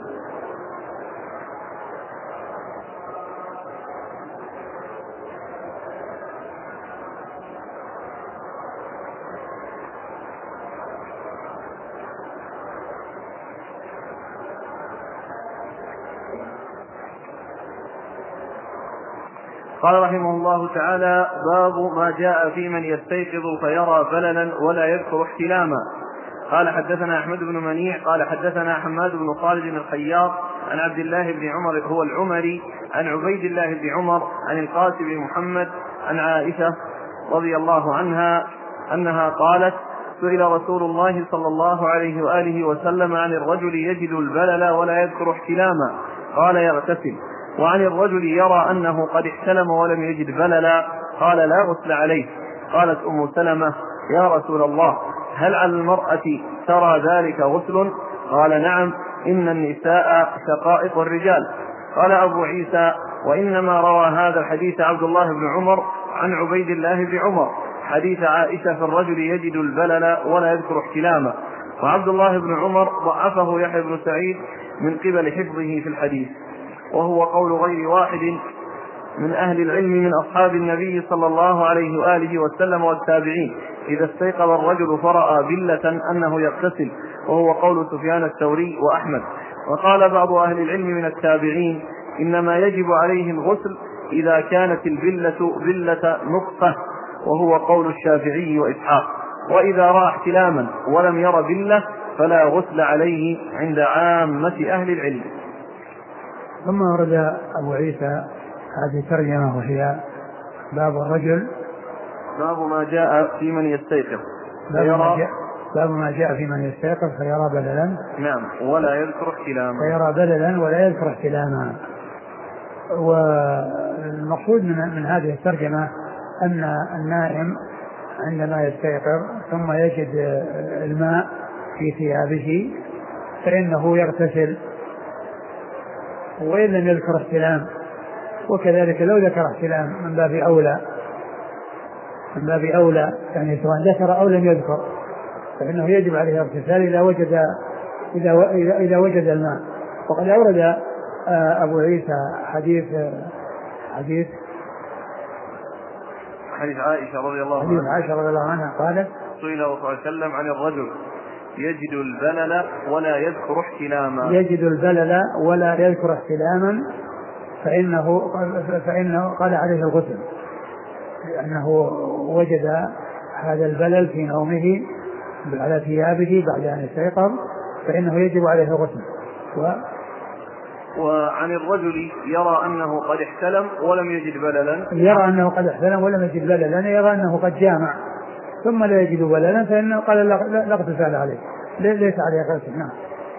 قال رحمه الله تعالى: باب ما جاء في من يستيقظ فيرى بللا ولا يذكر احتلاما. قال: حدثنا أحمد بن منيع قال: حدثنا حماد بن خالد الخياط عن عبد الله بن عمر هو العمري عن عبيد الله بن عمر عن القاسم بن محمد عن عائشة رضي الله عنها أنها قالت: سئل رسول الله صلى الله عليه وآله وسلم عن الرجل يجد البلل ولا يذكر احتلاما قال: يغتسل. وعن الرجل يرى أنه قد احتلم ولم يجد بللا قال: لا غسل عليه. قالت أم سلمة: يا رسول الله، هل على المرأة ترى ذلك غسل؟ قال: نعم، إن النساء شقائق الرجال. قال أبو عيسى: وإنما روى هذا الحديث عبد الله بن عمر عن عبيد الله بن عمر حديث عائشة في الرجل يجد البلل ولا يذكر احتلاما. وعبد الله بن عمر ضعفه يحيى بن سعيد من قبل حفظه في الحديث، وهو قول غير واحد من أهل العلم من أصحاب النبي صلى الله عليه وآله وسلم والتابعين إذا استيقظ الرجل فرأى بلة أنه يغتسل، وهو قول سفيان الثوري وأحمد. وقال بعض أهل العلم من التابعين: إنما يجب عليه الغسل إذا كانت البلة بلة نطفة، وهو قول الشافعي وإسحاق. وإذا رأى احتلاما ولم ير بلة فلا غسل عليه عند عامة أهل العلم. ثم ورد أبو عيسى هذه الترجمة وهي باب الرجل باب ما جاء في من يستيقظ باب ما جاء في من يستيقظ فيرى بللا ولا يذكر احتلاما. والمقصود من هذه الترجمة أن النائم عندما يستيقظ ثم يجد الماء في ثيابه فإنه يغتسل وإن لم يذكر احتلام، وكذلك لو ذكر احتلام من باب أولى يعني سواء ذكر أو لم يذكر فإنه يجب عليه الاغتسال إذا وجد الماء. وقد أورد أبو عيسى حديث عائشة رضي الله عنها قالت: سئل صلى الله عليه وسلم عن الرجل يجد البلل ولا يذكر احتلاما فإنه قال عليه الغسل، لأنه وجد هذا البلل في نومه على ثيابه بعد أن يستيقظ فإنه يجب عليه الغسل. وعن الرجل يرى أنه قد احتلم ولم يجد بللا، يرى أنه قد احتلم ولم يجد بللا، يرى أنه قد جامع ثم لا يجد بللا فإنه قال لا اغتسال عليه، ليس عليه غسل. نعم.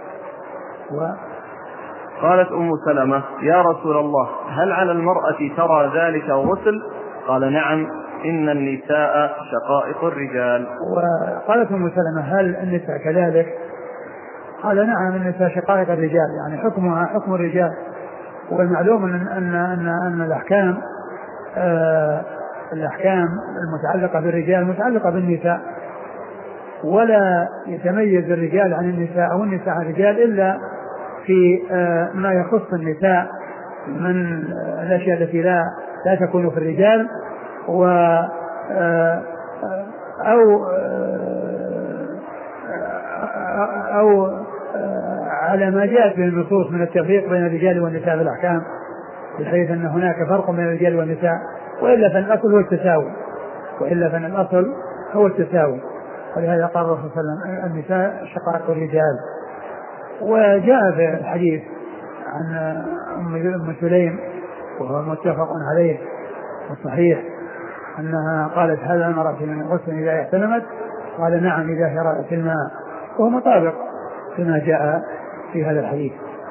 قالت أم سلمة: يا رسول الله هل على المرأة ترى ذلك غسل؟ قال: نعم، إن النساء شقائق الرجال. وقالت أم سلمة: هل النساء كذلك؟ قال: نعم، النساء شقائق الرجال، يعني حكمها حكم الرجال. والمعلوم أن الأحكام المتعلقة بالرجال متعلقة بالنساء، ولا يتميز الرجال عن النساء أو النساء عن الرجال إلا في ما يخص النساء من الأشياء التي لا تكون في الرجال، أو على ما جاءت به النصوص من التفريق بين الرجال والنساء في الأحكام، بحيث أن هناك فرق بين الرجال والنساء، وإلا فإن الأصل هو التساوي. ولهذا قال الرسول صلى الله عليه وسلم: النساء شقائق الرجال. وجاء في الحديث عن أم سليم وهو متفق عليه وصحيح أنها قالت: هل أمرت من غسل إذا احتلمت؟ قال: نعم، إذا هي رأت الماء، وهو مطابق كما جاء في هذا الحديث.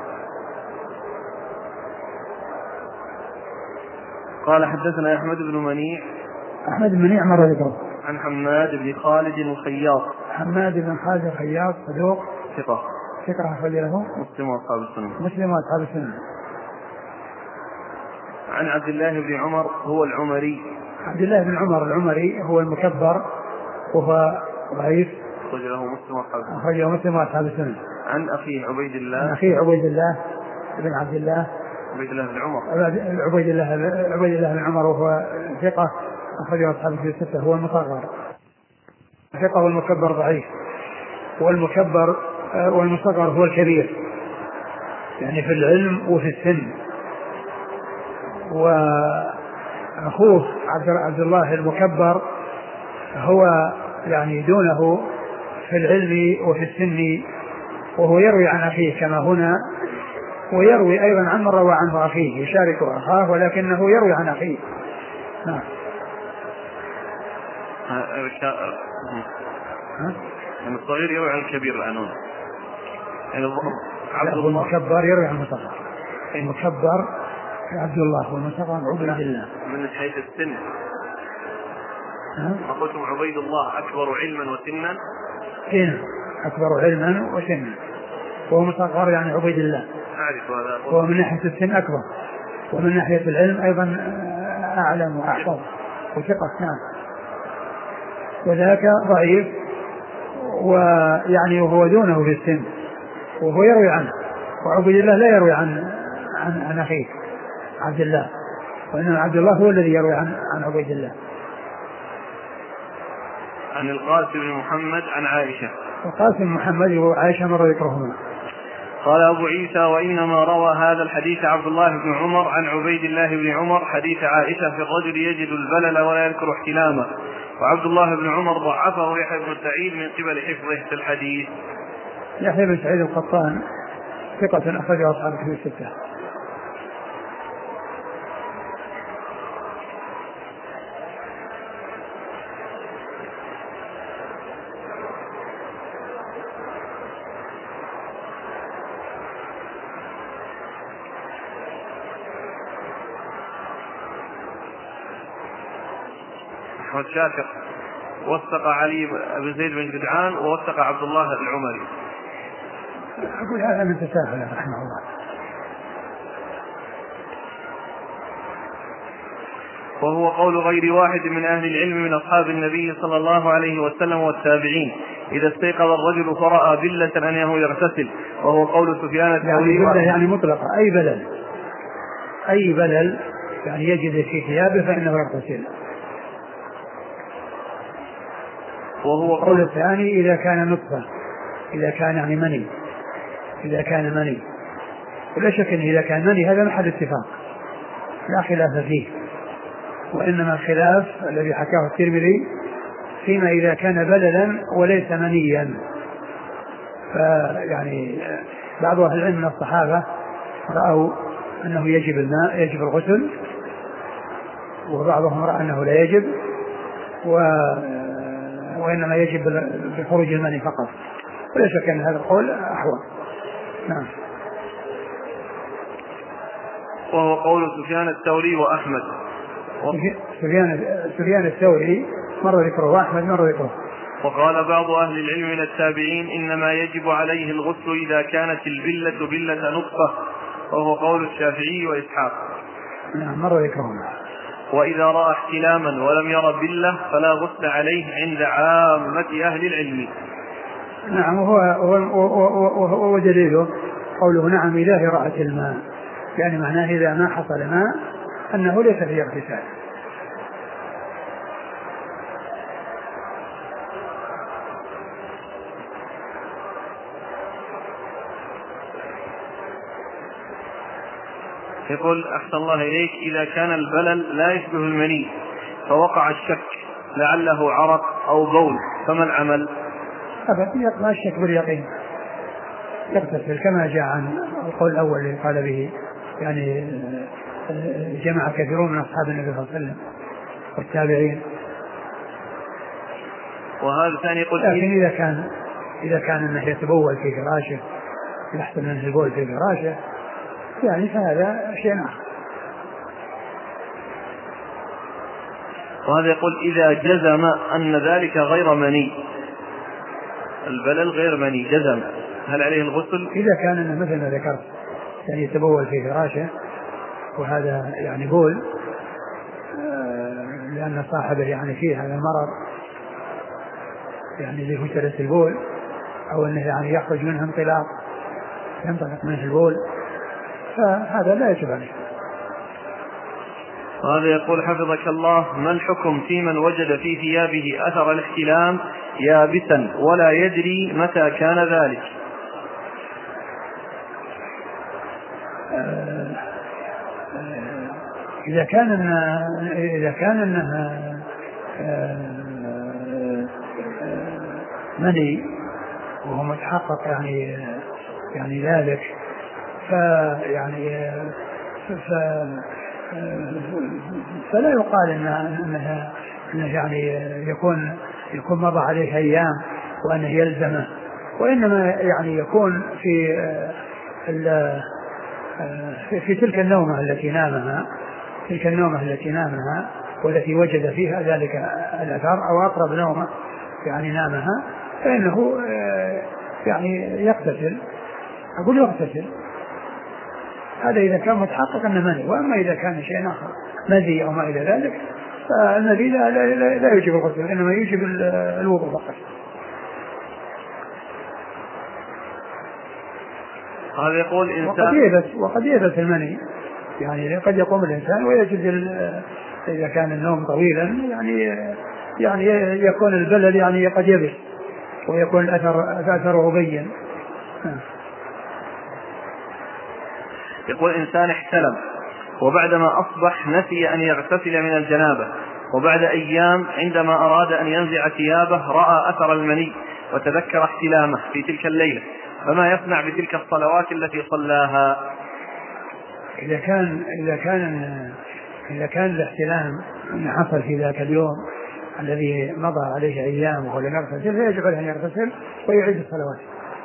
قال: حدثنا أحمد بن منيع. أحمد بن منيع مر ذكره. عن حماد بن خالد الخياط. حماد بن خالد الخياط صدوق ثقة أخرج له مسلم وأصحاب السنة. عن عبد الله بن عمر هو العمري. عبد الله بن عمر العمري هو المكبر وهو ضعيف، أخرجه مسلم وأصحاب السنة. عن أخيه عبيد الله. عن أخيه عبيد الله بن عبد الله بن عمر. عبيد الله بن عمر وهو ثقة أخرجه أصحاب الكتب الستة. هو المصغر ثقة، والمكبر ضعيف. والمصغر هو الكبير، يعني في العلم وفي السن. وأخوه عبد الله المكبر هو يعني دونه في العلم وفي السن، وهو يروي عن أخيه كما هنا، ويروي أيضا عن من روى عنه أخيه، يشارك أخاه ولكنه يروي عن أخيه. نعم. يعني الصغير يروي عن الكبير العنون، يعني عبد الله المكبر يروي عن المصغر. المكبر عبد الله والمصغر عبيد الله. من حيث السن قلتم عبيد الله أكبر علما وسنا. أكبر علما وسنا، وهو مصغر يعني عبيد الله. أعرف هذا. هو من ناحية السن أكبر، ومن ناحية العلم أيضا أعلم وأحفظ وثقة. نعم. وذاك ضعيف، ويعني وهو دونه في السن، وهو يروي عنه. وعبيد الله لا يروي عن أخيه عبد الله، وإنما عبد الله هو الذي يروي عن عبيد الله. عن القاسم بن محمد عن عائشة. القاسم محمد وعائشة مر ذكرهما. قال أبو عيسى: وإنما روى هذا الحديث عبد الله بن عمر عن عبيد الله بن عمر حديث عائشة في الرجل يجد البلل ولا يذكر احتلامه، وعبد الله بن عمر ضعفه يحيى بن سعيد من قبل حفظه في الحديث. يحيى بن سعيد القطان ثقة أخرجه أصحاب الكتب الستة. أحمد شاكر وثق علي بن زيد بن جدعان ووثق عبد الله العمري. أقول هذا من تساهل رحمه الله. وهو قول غير واحد من أهل العلم من أصحاب النبي صلى الله عليه وسلم والتابعين إذا استيقظ الرجل فرأى بلة أنه يغتسل، وهو قول سفيان الثوري. يعني مطلقة أي بلل يعني يجد في ثيابه فإنه يغتسل. وهو قول الثاني إذا كان نطفة، إذا كان يعني مني، إذا كان مني، ولا شك أن إذا كان مني هذا محل اتفاق لا خلاف فيه، وإنما الخلاف الذي حكاه الترمذي فيما إذا كان بللا وليس منيا. فيعني بعض أهل العلم من الصحابة رأوا أنه يجب الماء يجب الغسل، وبعضهم رأى أنه لا يجب وإنما يجب بخروج الماء فقط، ولا شك أن هذا القول أحوط. نعم. وهو قول سفيان الثوري وأحمد. سفيان الثوري مر ذكره وأحمد مر ذكره. وقال بعض أهل العلم من التابعين إنما يجب عليه الغسل إذا كانت البلة بلة نطفة، وهو قول الشافعي وإسحاق. نعم مر ذكرهم. وإذا رأى احتلاما ولم ير بلة فلا غسل عليه عند عامة أهل العلم. نعم. وهو دليله قوله نعم إذا رأت الماء، يعني معناه إذا ما حصل ماء أنه ليس فيه اغتسال. يقول أحسن الله إليك إذا كان البلل لا يشبه المني فوقع الشك لعله عرق أو بول فما العمل؟ أبدا لا الشك باليقين يغتسل كما جاء عن القول الأول اللي قال به يعني جمع كثيرون من أصحاب النبي صلى الله عليه وسلم والتابعين. وهذا ثاني يقول لكن إذا كان أنه يتبول في فراشه يحسن أنه يتبول في فراشه يعني فهذا شيء آخر. وهذا يقول إذا جزم أن ذلك غير مني، البلل غير مني جزم، هل عليه الغسل؟ إذا كان أنه مثل ما ذكرت يعني يتبول في فراشه وهذا يعني بول لأن صاحبه يعني فيه هذا المرض يعني اللي هو فترة البول، أو أنه يعني يخرج منه انطلاق ينطلق منه البول، فهذا لا يجب عليه. وهذا يقول حفظك الله ما الحكم في من وجد في ثيابه أثر الاحتلام يابسا ولا يدري متى كان ذلك؟ إذا كان أنها مني وهو متحقق يعني ذلك فلا يقال انه يعني يكون مضى عليه ايام وانه يلزمه، وانما يعني يكون في تلك النومه التي نامها والتي وجد فيها ذلك الاثر او اقرب نومه يعني نامها، فانه يعني يغتسل هذا إذا كان متحقق أنه مني. وأما إذا كان شيء آخر مذي أو ما إلى ذلك فالمذي لا يجب الغسل، إنما يجب الوضوء فقط. هذا يقول إنسان وقد يبث المني، يعني قد يقوم الإنسان ويجد إذا كان النوم طويلا يعني يكون البلل يعني قد يبث ويكون أثره بين. يقول إنسان احتلم وبعدما أصبح نسي أن يغتسل من الجنابة، وبعد أيام عندما أراد أن ينزع ثيابه رأى أثر المني وتذكر احتلامه في تلك الليلة، فما يصنع بتلك الصلوات التي صلاها؟ إذا كان الاحتلام حصل في ذاك اليوم الذي مضى عليه أيام وهو لم يغتسل فيجب أن يغتسل ويعيد الصلوات.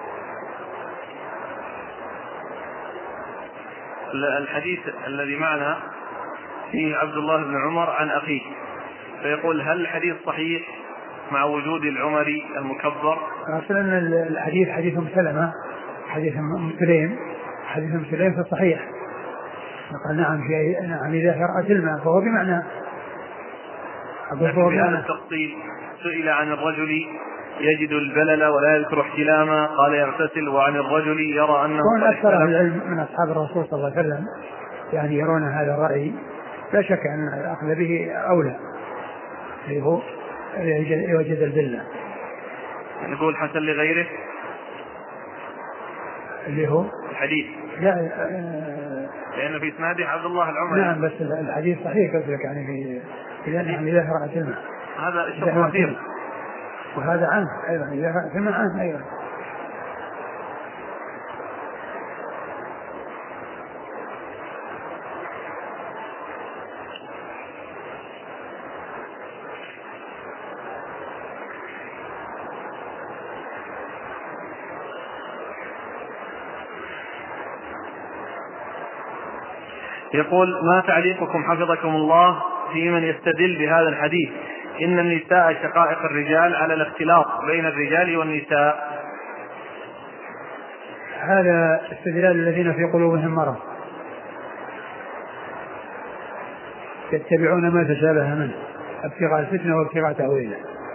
الحديث الذي معنا فيه عبد الله بن عمر عن أخيه، فيقول هل الحديث صحيح مع وجود العمري المكبر؟ أصلا الحديث حديث سلمة حديث مسلم في الصحيح قال نعم إذا رأت الماء فهو بمعنى بهذا التفصيل سئل عن الرجل يجد البلل ولا يذكر احتلاما قال يغتسل، وعن الرجل يرى أنه كون أكثر العلم من أصحاب الرسول صلى الله عليه وسلم يعني يرون هذا الرأي لا شك أن الأخذ به أولى، هو يوجد البلة. نقول حسن لغيره اللي هو الحديث لا لأنه في إسناده عبد الله العمري. نعم بس الحديث صحيح كذلك يعني إذا رأت الماء هذا الشيء خطير، وهذا عنه أيضا إذا رأت الماء عنه أيضا. يقول: ما تعليقكم حفظكم الله في من يستدل بهذا الحديث إن النساء شقائق الرجال على الاختلاط بين الرجال والنساء؟ هذا استدلال الذين في قلوبهم مرض يتبعون ما تشابه منه ابتغاء الفتنة وابتغاء تأويله.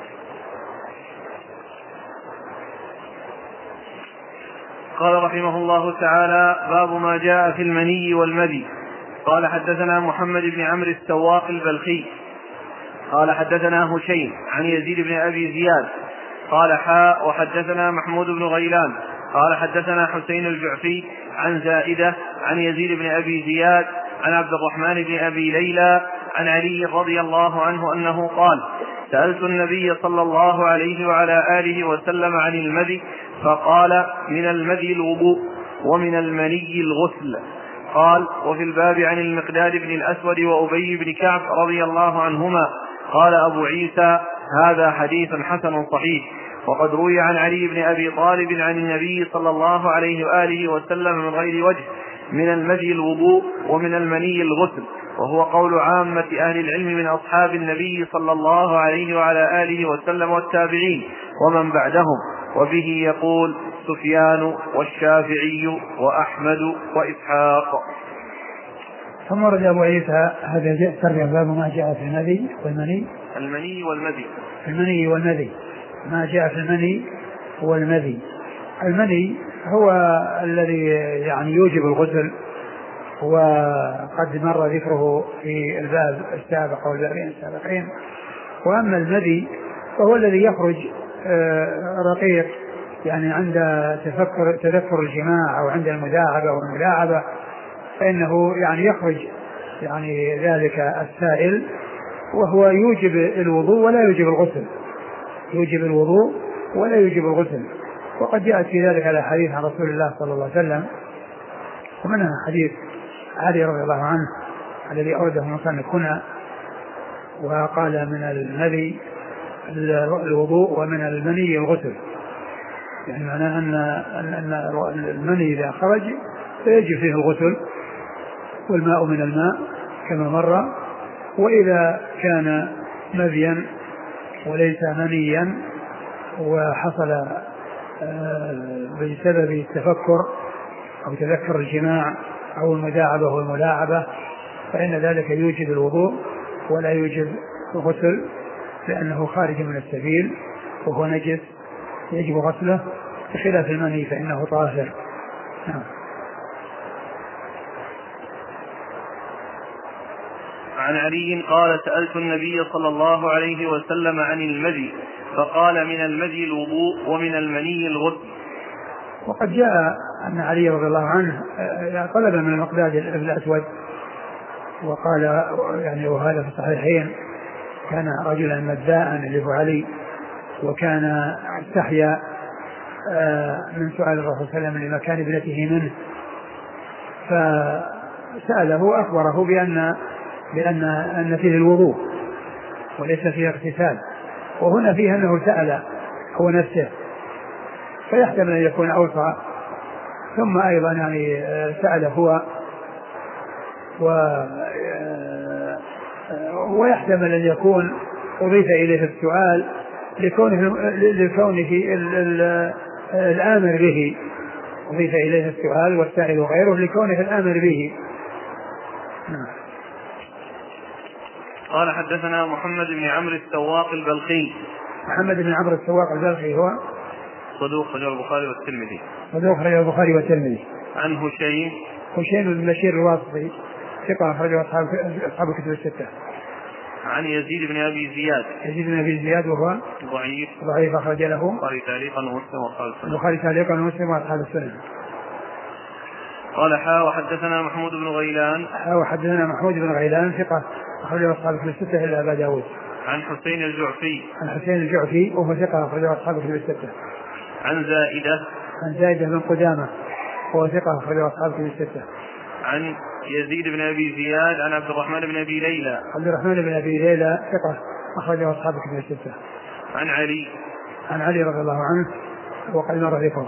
قال رحمه الله تعالى: باب ما جاء في المني والمذي. قال: حدثنا محمد بن عمرو السواق البلخي قال: حدثنا هشيم عن يزيد بن أبي زياد قال: وحدثنا محمود بن غيلان قال: حدثنا حسين الجعفي عن زائدة عن يزيد بن أبي زياد عن عبد الرحمن بن أبي ليلى عن علي رضي الله عنه أنه قال: سألت النبي صلى الله عليه وعلى آله وسلم عن المذي فقال: من المذي الوضوء ومن المني الغسل. قال: وفي الباب عن المقداد بن الأسود وأبي بن كعب رضي الله عنهما. قال أبو عيسى: هذا حديث حسن صحيح. وقد روي عن علي بن أبي طالب عن النبي صلى الله عليه وآله وسلم من غير وجه: من المذي الوضوء ومن المني الغسل، وهو قول عامة أهل العلم من أصحاب النبي صلى الله عليه وعلى آله وسلم والتابعين ومن بعدهم، وبه يقول سفيان والشافعي وأحمد وإسحاق. ثم رد أبو عيسى: هذا جاء ترجع باب ما جاء في المذي والمني. المني والمذي. المني والمذي، ما جاء في المني والمذي. المني هو الذي يعني يوجب الغسل، وقد مر ذكره في الباب السابق أو البابين السابقين. وأما المذي فهو الذي يخرج رقيق يعني عند تذكر الجماع أو عند المداعبة والملاعبة، فإنه يعني يخرج يعني ذلك السائل، وهو يوجب الوضوء ولا يوجب الغسل، يوجب الوضوء ولا يوجب الغسل. وقد جاءت في ذلك الأحاديث عن رسول الله صلى الله عليه وسلم، ومنها حديث علي رضي الله عنه الذي أورده المصنف هنا، وقال: من المذي الوضوء ومن المني الغسل. يعني معناه أن المني إذا خرج فيجب فيه الغسل، والماء من الماء كما مر. وإذا كان مذيا وليس منيا وحصل بسبب التفكر أو تذكر الجماع أو المداعبة والملاعبة، فإن ذلك يوجب الوضوء ولا يوجب الغسل، لأنه خارج من السبيل وهو نجس يجب غسله، بخلاف المني فإنه طاهر. عن علي قال: سألت النبي صلى الله عليه وسلم عن المذي فقال: من المذي الوضوء ومن المني الغسل. وقد جاء أن علي رضي الله عنه طلب من المقداد الأسود وقال يعني، وهذا في الصحيحين، كان رجلا مداء اللي هو علي، وكان استحيا من سؤال الرسول صلى الله عليه وسلم لمكان ابنته منه، فسأله وأخبره بأن فيه الوضوء وليس فيه اغتسال، وهنا فيه أنه سأل هو نفسه، فيحتمل أن يكون أوصى. ثم أيضا يعني سأل هو ويحتمل أن يكون أضيف إليه السؤال لكونه الآمر به، أضيف إليه السؤال والسائل غيره لكونه الآمر به. قال: حدثنا محمد بن عمرو السواق البلخي. محمد بن عمرو السواق البلخي هو صدوق أخرجه البخاري والترمذي. صدوق أخرجه البخاري والترمذي. عن هشيم بن بشير الواسطي ثقة أخرجه أصحاب الكتب الستة. عن يزيد بن أبي زياد. يزيد بن أبي زياد وهو ضعيف أخرج له البخاري تعليقا ومسلم وأصحاب السنن. البخاري تعليقا ومسلم وأصحاب السنن. قال: وحدثنا محمود بن غيلان. وحدثنا محمود بن غيلان ثقة أخرجه أصحاب الكتب الستة إلا أبا داود. عن حسين الجعفي. عن حسين الجعفي وهو ثقة أخرجه أصحاب الكتب الستة. عن زائدة بن قدامة وهو ثقة أخرجه أصحاب الكتب الستة. عن يزيد بن أبي زياد عن عبد الرحمن بن أبي ليلى. عبد الرحمن بن أبي ليلى ثقة أخرجه أصحاب الكتب الستة. عن علي رضي الله عنه وقد مر ذكره.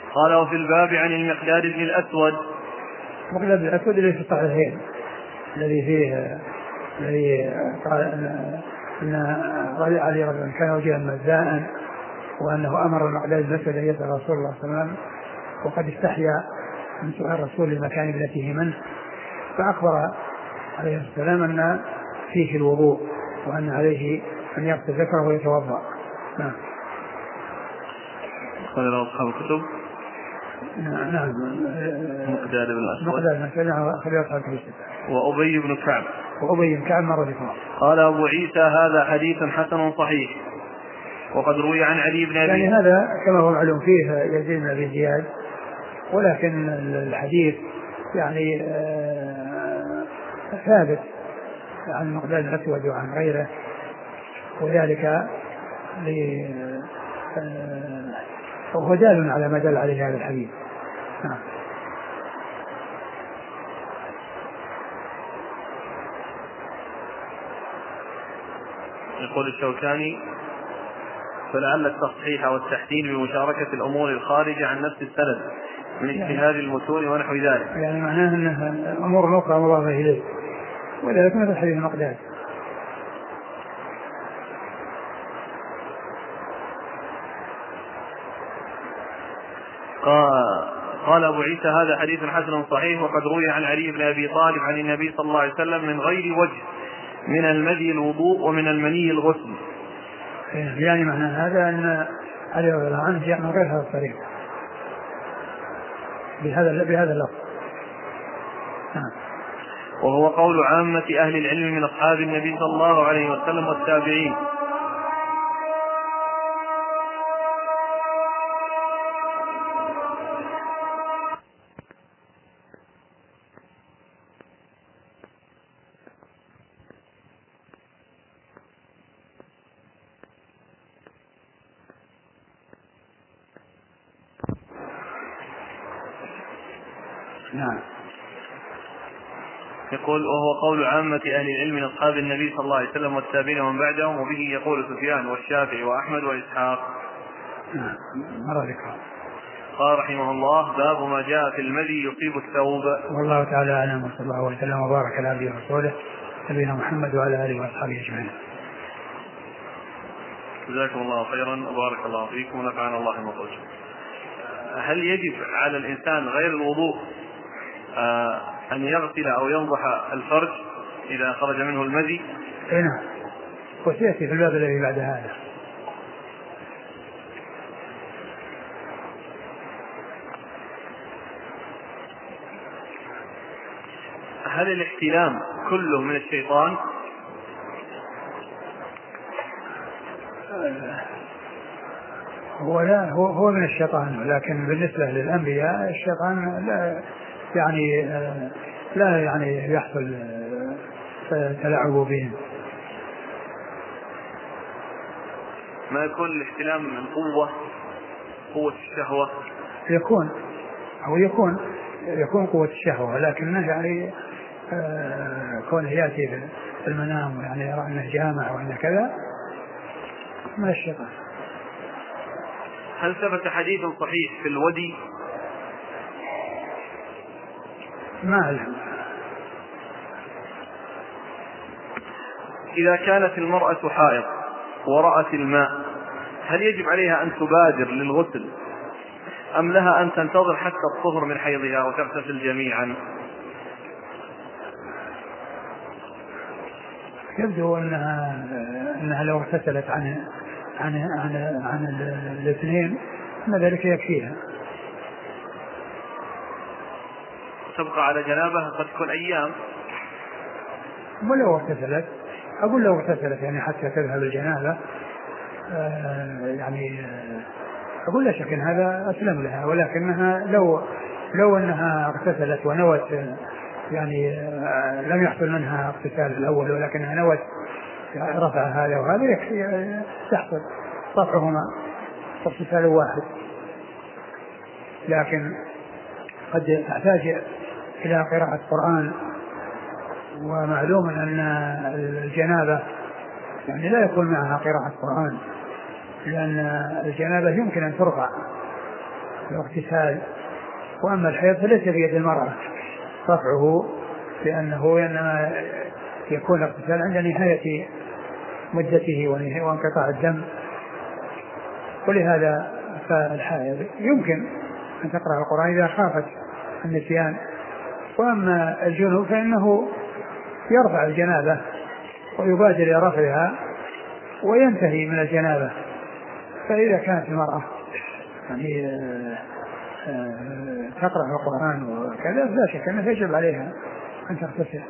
قال وفي الباب عن المقداد بن الأسود. المقداد بن الأسود الذي في الصحيحين الذي فيه الذي قال أن علي رضي الله كان وجها مزاء وأنه أمر المقداد بن الأسود أن يسأل رسول الله صلى الله عليه وسلم وقد استحيا من سؤال الرسول لمكان ابنته منه، فأخبر عليه السلام أن فيه الوضوء وأن عليه أن يغسل ذكره ويتوضأ. نعم. قال له أصحاب الكتب. نعم. مقداد بن الأسود. مقداد بن الأسود خليه أصحاب الكتب. وأبي بن كعب. وأبي بن كعب مرة ذكره. قال أبو عيسى هذا حديث حسن صحيح وقد روي عن علي بن أبي. يعني هذا كما هو معلوم فيه يزيد بن أبي زياد، ولكن الحديث يعني ثابت عن المقداد بن الأسود وعن غيره، وذلك وهو دال على ما دل عليه هذا الحديث. يقول الشوكاني فلعل التصحيح والتحسين بمشاركة الأمور الخارجة عن نفس السند من اجتهاد المتون ونحو ذلك، يعني معناه أنها أمور أخرى مضافة إليه، وذلك مثل حديث المقداد. قال أبو عيسى هذا حديث حسن صحيح وقد روي عن علي بن أبي طالب عن النبي صلى الله عليه وسلم من غير وجه، من المذي الوضوء ومن المني الغسل. يعني معنى هذا أن علي رضي الله عنه جاء من غير هذا الطريق بهذا اللفظ. وهو قول عامة أهل العلم من أصحاب النبي صلى الله عليه وسلم والتابعين. نعم. يقول وهو قول عامة أهل العلم من أصحاب النبي صلى الله عليه وسلم والتابعين ومن بعدهم، وبه يقول سفيان والشافعي وأحمد وإسحاق. مرة ذكر. قال رحمه الله باب ما جاء في المذي يصيب الثوب. والله تعالى أعلم، وصلى الله وسلم وبارك على عبده ورسوله نبينا محمد وعلى آله وأصحابه أجمعين. جزاكم الله خيرا وبارك الله فيكم ونفعنا الله بما قلتم. هل يجب على الإنسان غير الوضوء أن يغسل أو ينضح الفرج إذا خرج منه المذي؟ نعم، وسيأتي في الباب الذي بعد هذا. هل الاحتلام كله من الشيطان؟ هو من الشيطان، لكن بالنسبة للأنبياء الشيطان لا يعني يحصل تلاعب بهم. ما يكون الاحتلام من قوة الشهوة؟ يكون قوة الشهوة، لكنه يعني كونه يأتي في المنام يعني يرى أنه جامع وأنه كذا من الشيطان. هل ثبت حديث صحيح في الودي؟ ما أعلم. إذا كانت المرأة حائض ورأت الماء هل يجب عليها أن تبادر للغسل أم لها أن تنتظر حتى الطهر من حيضها وتغتسل جميعا؟ يبدو أنها لو اغتسلت عن الاثنين أن ذلك يكفيها. تبقى على جنابها قد تكون أيام. ولو اغتسلت لو اغتسلت يعني حتى تذهب الجنابة يعني أقول لا شك أن هذا أسلم لها، ولكنها لو أنها اغتسلت ونوت يعني لم يحصل منها اغتسال الأول ولكنها نوت رفع هذا وهذا يحصل رفعهما اغتسال واحد، لكن قد تحتاج إلى قراءة قرآن، ومعلوم أن الجنابة يعني لا يكون معها قراءة قرآن، لأن الجنابة يمكن أن ترفع الاغتسال. وأما الحيض فليس بيد المرأة رفعه، لأنه إنما يكون الاغتسال عند نهاية مدته وانقطاع الدم. ولهذا فالحائض يمكن أن تقرأ القرآن إذا خافت النسيان. وأما الجنوب فإنه يرفع الجنابة ويبادر إلى رفعها وينتهي من الجنابة. فإذا كانت المرأة يعني تقرأ القرآن وكذا لا شك أنه يجب عليها أن تغتسل.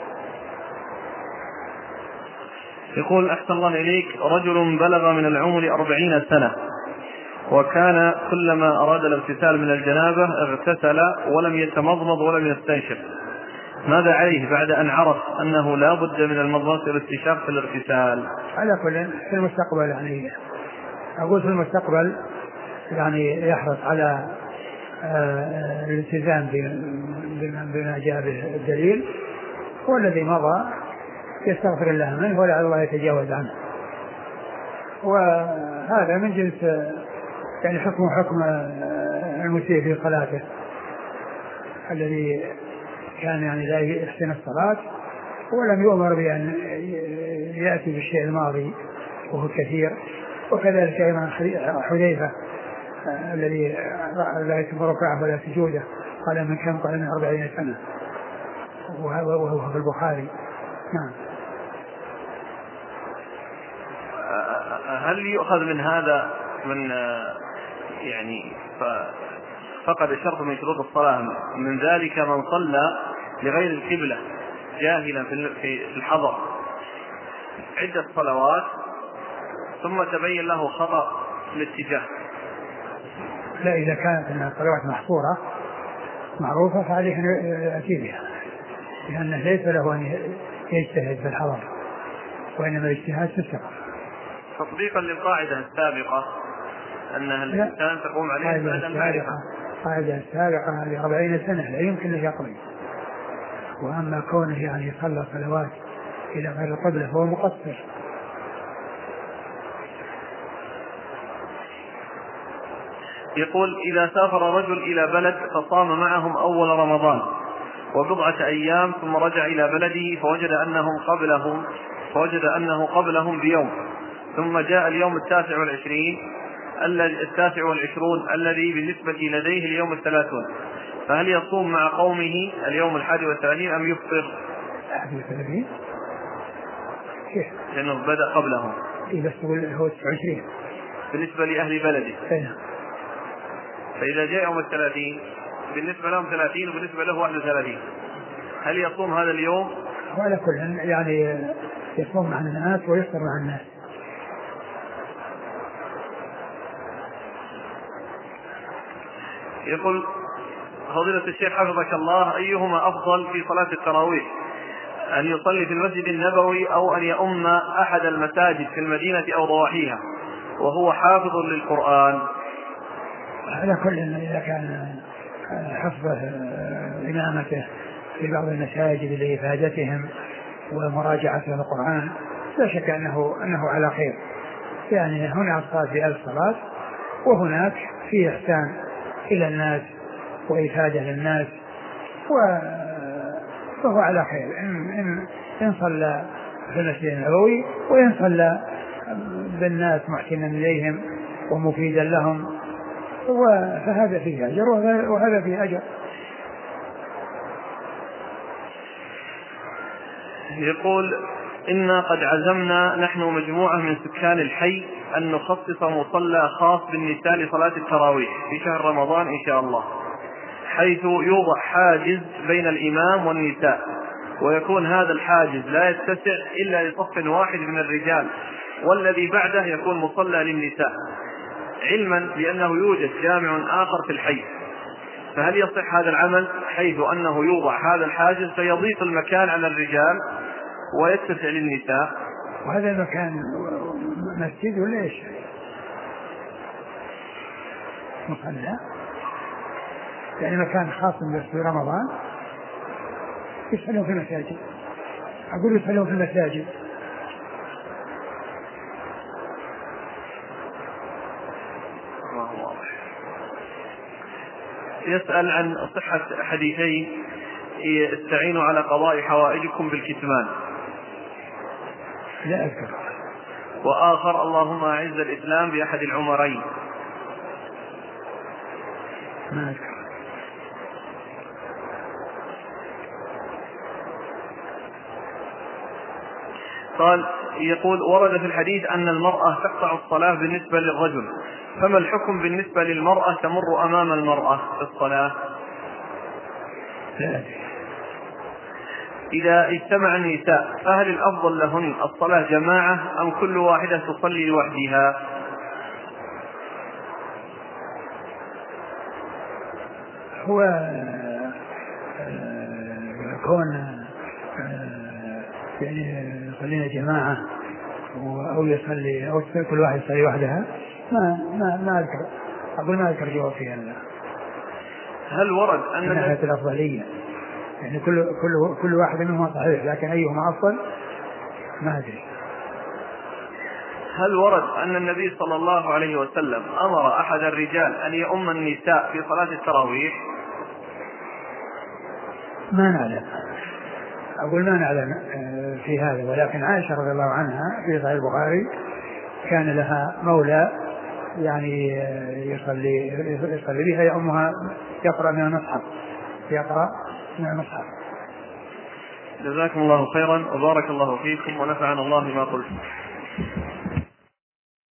يقول أحسن الله إليك: رجل بلغ من العمر 40 سنة وكان كلما أراد الاغتسال من الجنابة اغتسل ولم يتمضمض ولم يستنشق، ماذا عليه بعد أن عرف أنه لا بد من المضمضة والاستنشاق في الاغتسال؟ على كل في المستقبل يعني أقول في المستقبل يعني يحرص على الالتزام بما جاء به الدليل، والذي مضى يستغفر الله منه ولعل الله يتجاوز عنه. وهذا من جنس يعني حكم المسيء في صلاته الذي كان يعني لا يحسن الصلاة ولم يؤمر بأن يأتي بالشيء الماضي وهو كثير. وكذلك أيضا حذيفة الذي لا يتم ركعه ولا سجوده قال من كان قال من 40 سنة وهو في البخاري. نعم. هل يؤخذ من هذا من يعني فقد شرط من شروط الصلاة من ذلك من صلى لغير القبلة جاهلا في الحضر عدة صلوات ثم تبين له خطأ الاتجاه؟ لا، إذا كانت الصلوات محصورة معروفة فعليه أن يأتي بها، لأنه ليس له أن يجتهد في الحضر وإنما الاجتهاد في السفر. تطبيقا للقاعدة السابقة أنها الإنسان تقوم عليه بعد المعرفة. قاعدة السابقة هذه 40 سنة لا يمكن أن يقضي. وأما كونه يعني صلى صلوات إلى غير القبلة فهو مقصر. يقول: إذا سافر رجل إلى بلد فصام معهم أول رمضان وبضعة أيام ثم رجع إلى بلده فوجد أنه قبلهم بيوم، ثم جاء اليوم 29 الذي بالنسبة لديه اليوم 30، فهل يصوم مع قومه اليوم 31 أم يفطر؟ 31 لأنه بدأ قبلهم. بس هو 29 بالنسبة لأهل بلده. فإذا جاء يوم 30 بالنسبة لهم 30 وبالنسبة له 31، هل يصوم هذا اليوم؟ وعلى كل يعني يصوم مع الناس ويفطر مع الناس. يقول: فضيلة الشيخ حفظك الله، أيهما أفضل في صلاة التراويح، أن يصلي في المسجد النبوي أو أن يؤم أحد المساجد في المدينة أو ضواحيها وهو حافظ للقرآن؟ على كل إذا كان حفظه إمامته في بعض المساجد لإفادتهم ومراجعة القرآن لا شك أنه على خير. يعني هنا الصلاة في الصلاة وهناك في إحسان إلى الناس وإفادة للناس، فهو على خير إن صلى في المسجد النبوي وإن صلى بالناس محسنا إليهم ومفيدا لهم، فهذا فيه أجر وهذا فيه أجر. يقول: إنا قد عزمنا نحن مجموعة من سكان الحي أن نخصص مصلى خاص بالنساء لصلاة التراويح في شهر رمضان إن شاء الله، حيث يوضع حاجز بين الإمام والنساء، ويكون هذا الحاجز لا يتسع إلا لصف واحد من الرجال، والذي بعده يكون مصلى للنساء، علما بأنه يوجد جامع آخر في الحي، فهل يصح هذا العمل حيث أنه يوضع هذا الحاجز فيضيق المكان على الرجال ويتسع للنساء؟ وهذا المكان مسجد ولا ايش؟ مصلى يعني مكان خاص في رمضان يصلون في المساجد. أقول يصلون في المساجد. يسأل عن صحة حديثين: استعينوا على قضاء حوائجكم بالكتمان. لا أذكر. وآخر: اللهم أعز الإسلام بأحد العمرين. ما أذكر. قال يقول: ورد في الحديث أن المرأة تقطع الصلاة بالنسبة للرجل، فما الحكم بالنسبة للمرأة تمر أمام المرأة في الصلاة؟ لا أدري. إذا اجتمع النساء فهل الأفضل لهن الصلاة جماعة أم كل واحدة تصلي لوحدها؟ هو كون يعني يصلينا جماعة أو يصلي أو كل واحد يصلي وحدها ما أذكر. أقول ما أذكر جواب في هذا. هل ورد أن ناحية الأفضلية يعني كل واحد منهما صحيح، لكن أيهما أفضل ما أدري. هل ورد أن النبي صلى الله عليه وسلم أمر أحد الرجال أن يؤم النساء في صلاة التراويح؟ ما نعلم. أقول ما نعلم في هذا، ولكن عائشة رضي الله عنها في صحيح البخاري كان لها مولى يعني يصلي بها يأمها يقرأ من المصحف. جزاكم الله خيرا وبارك الله فيكم ونفعنا الله بما قلتم.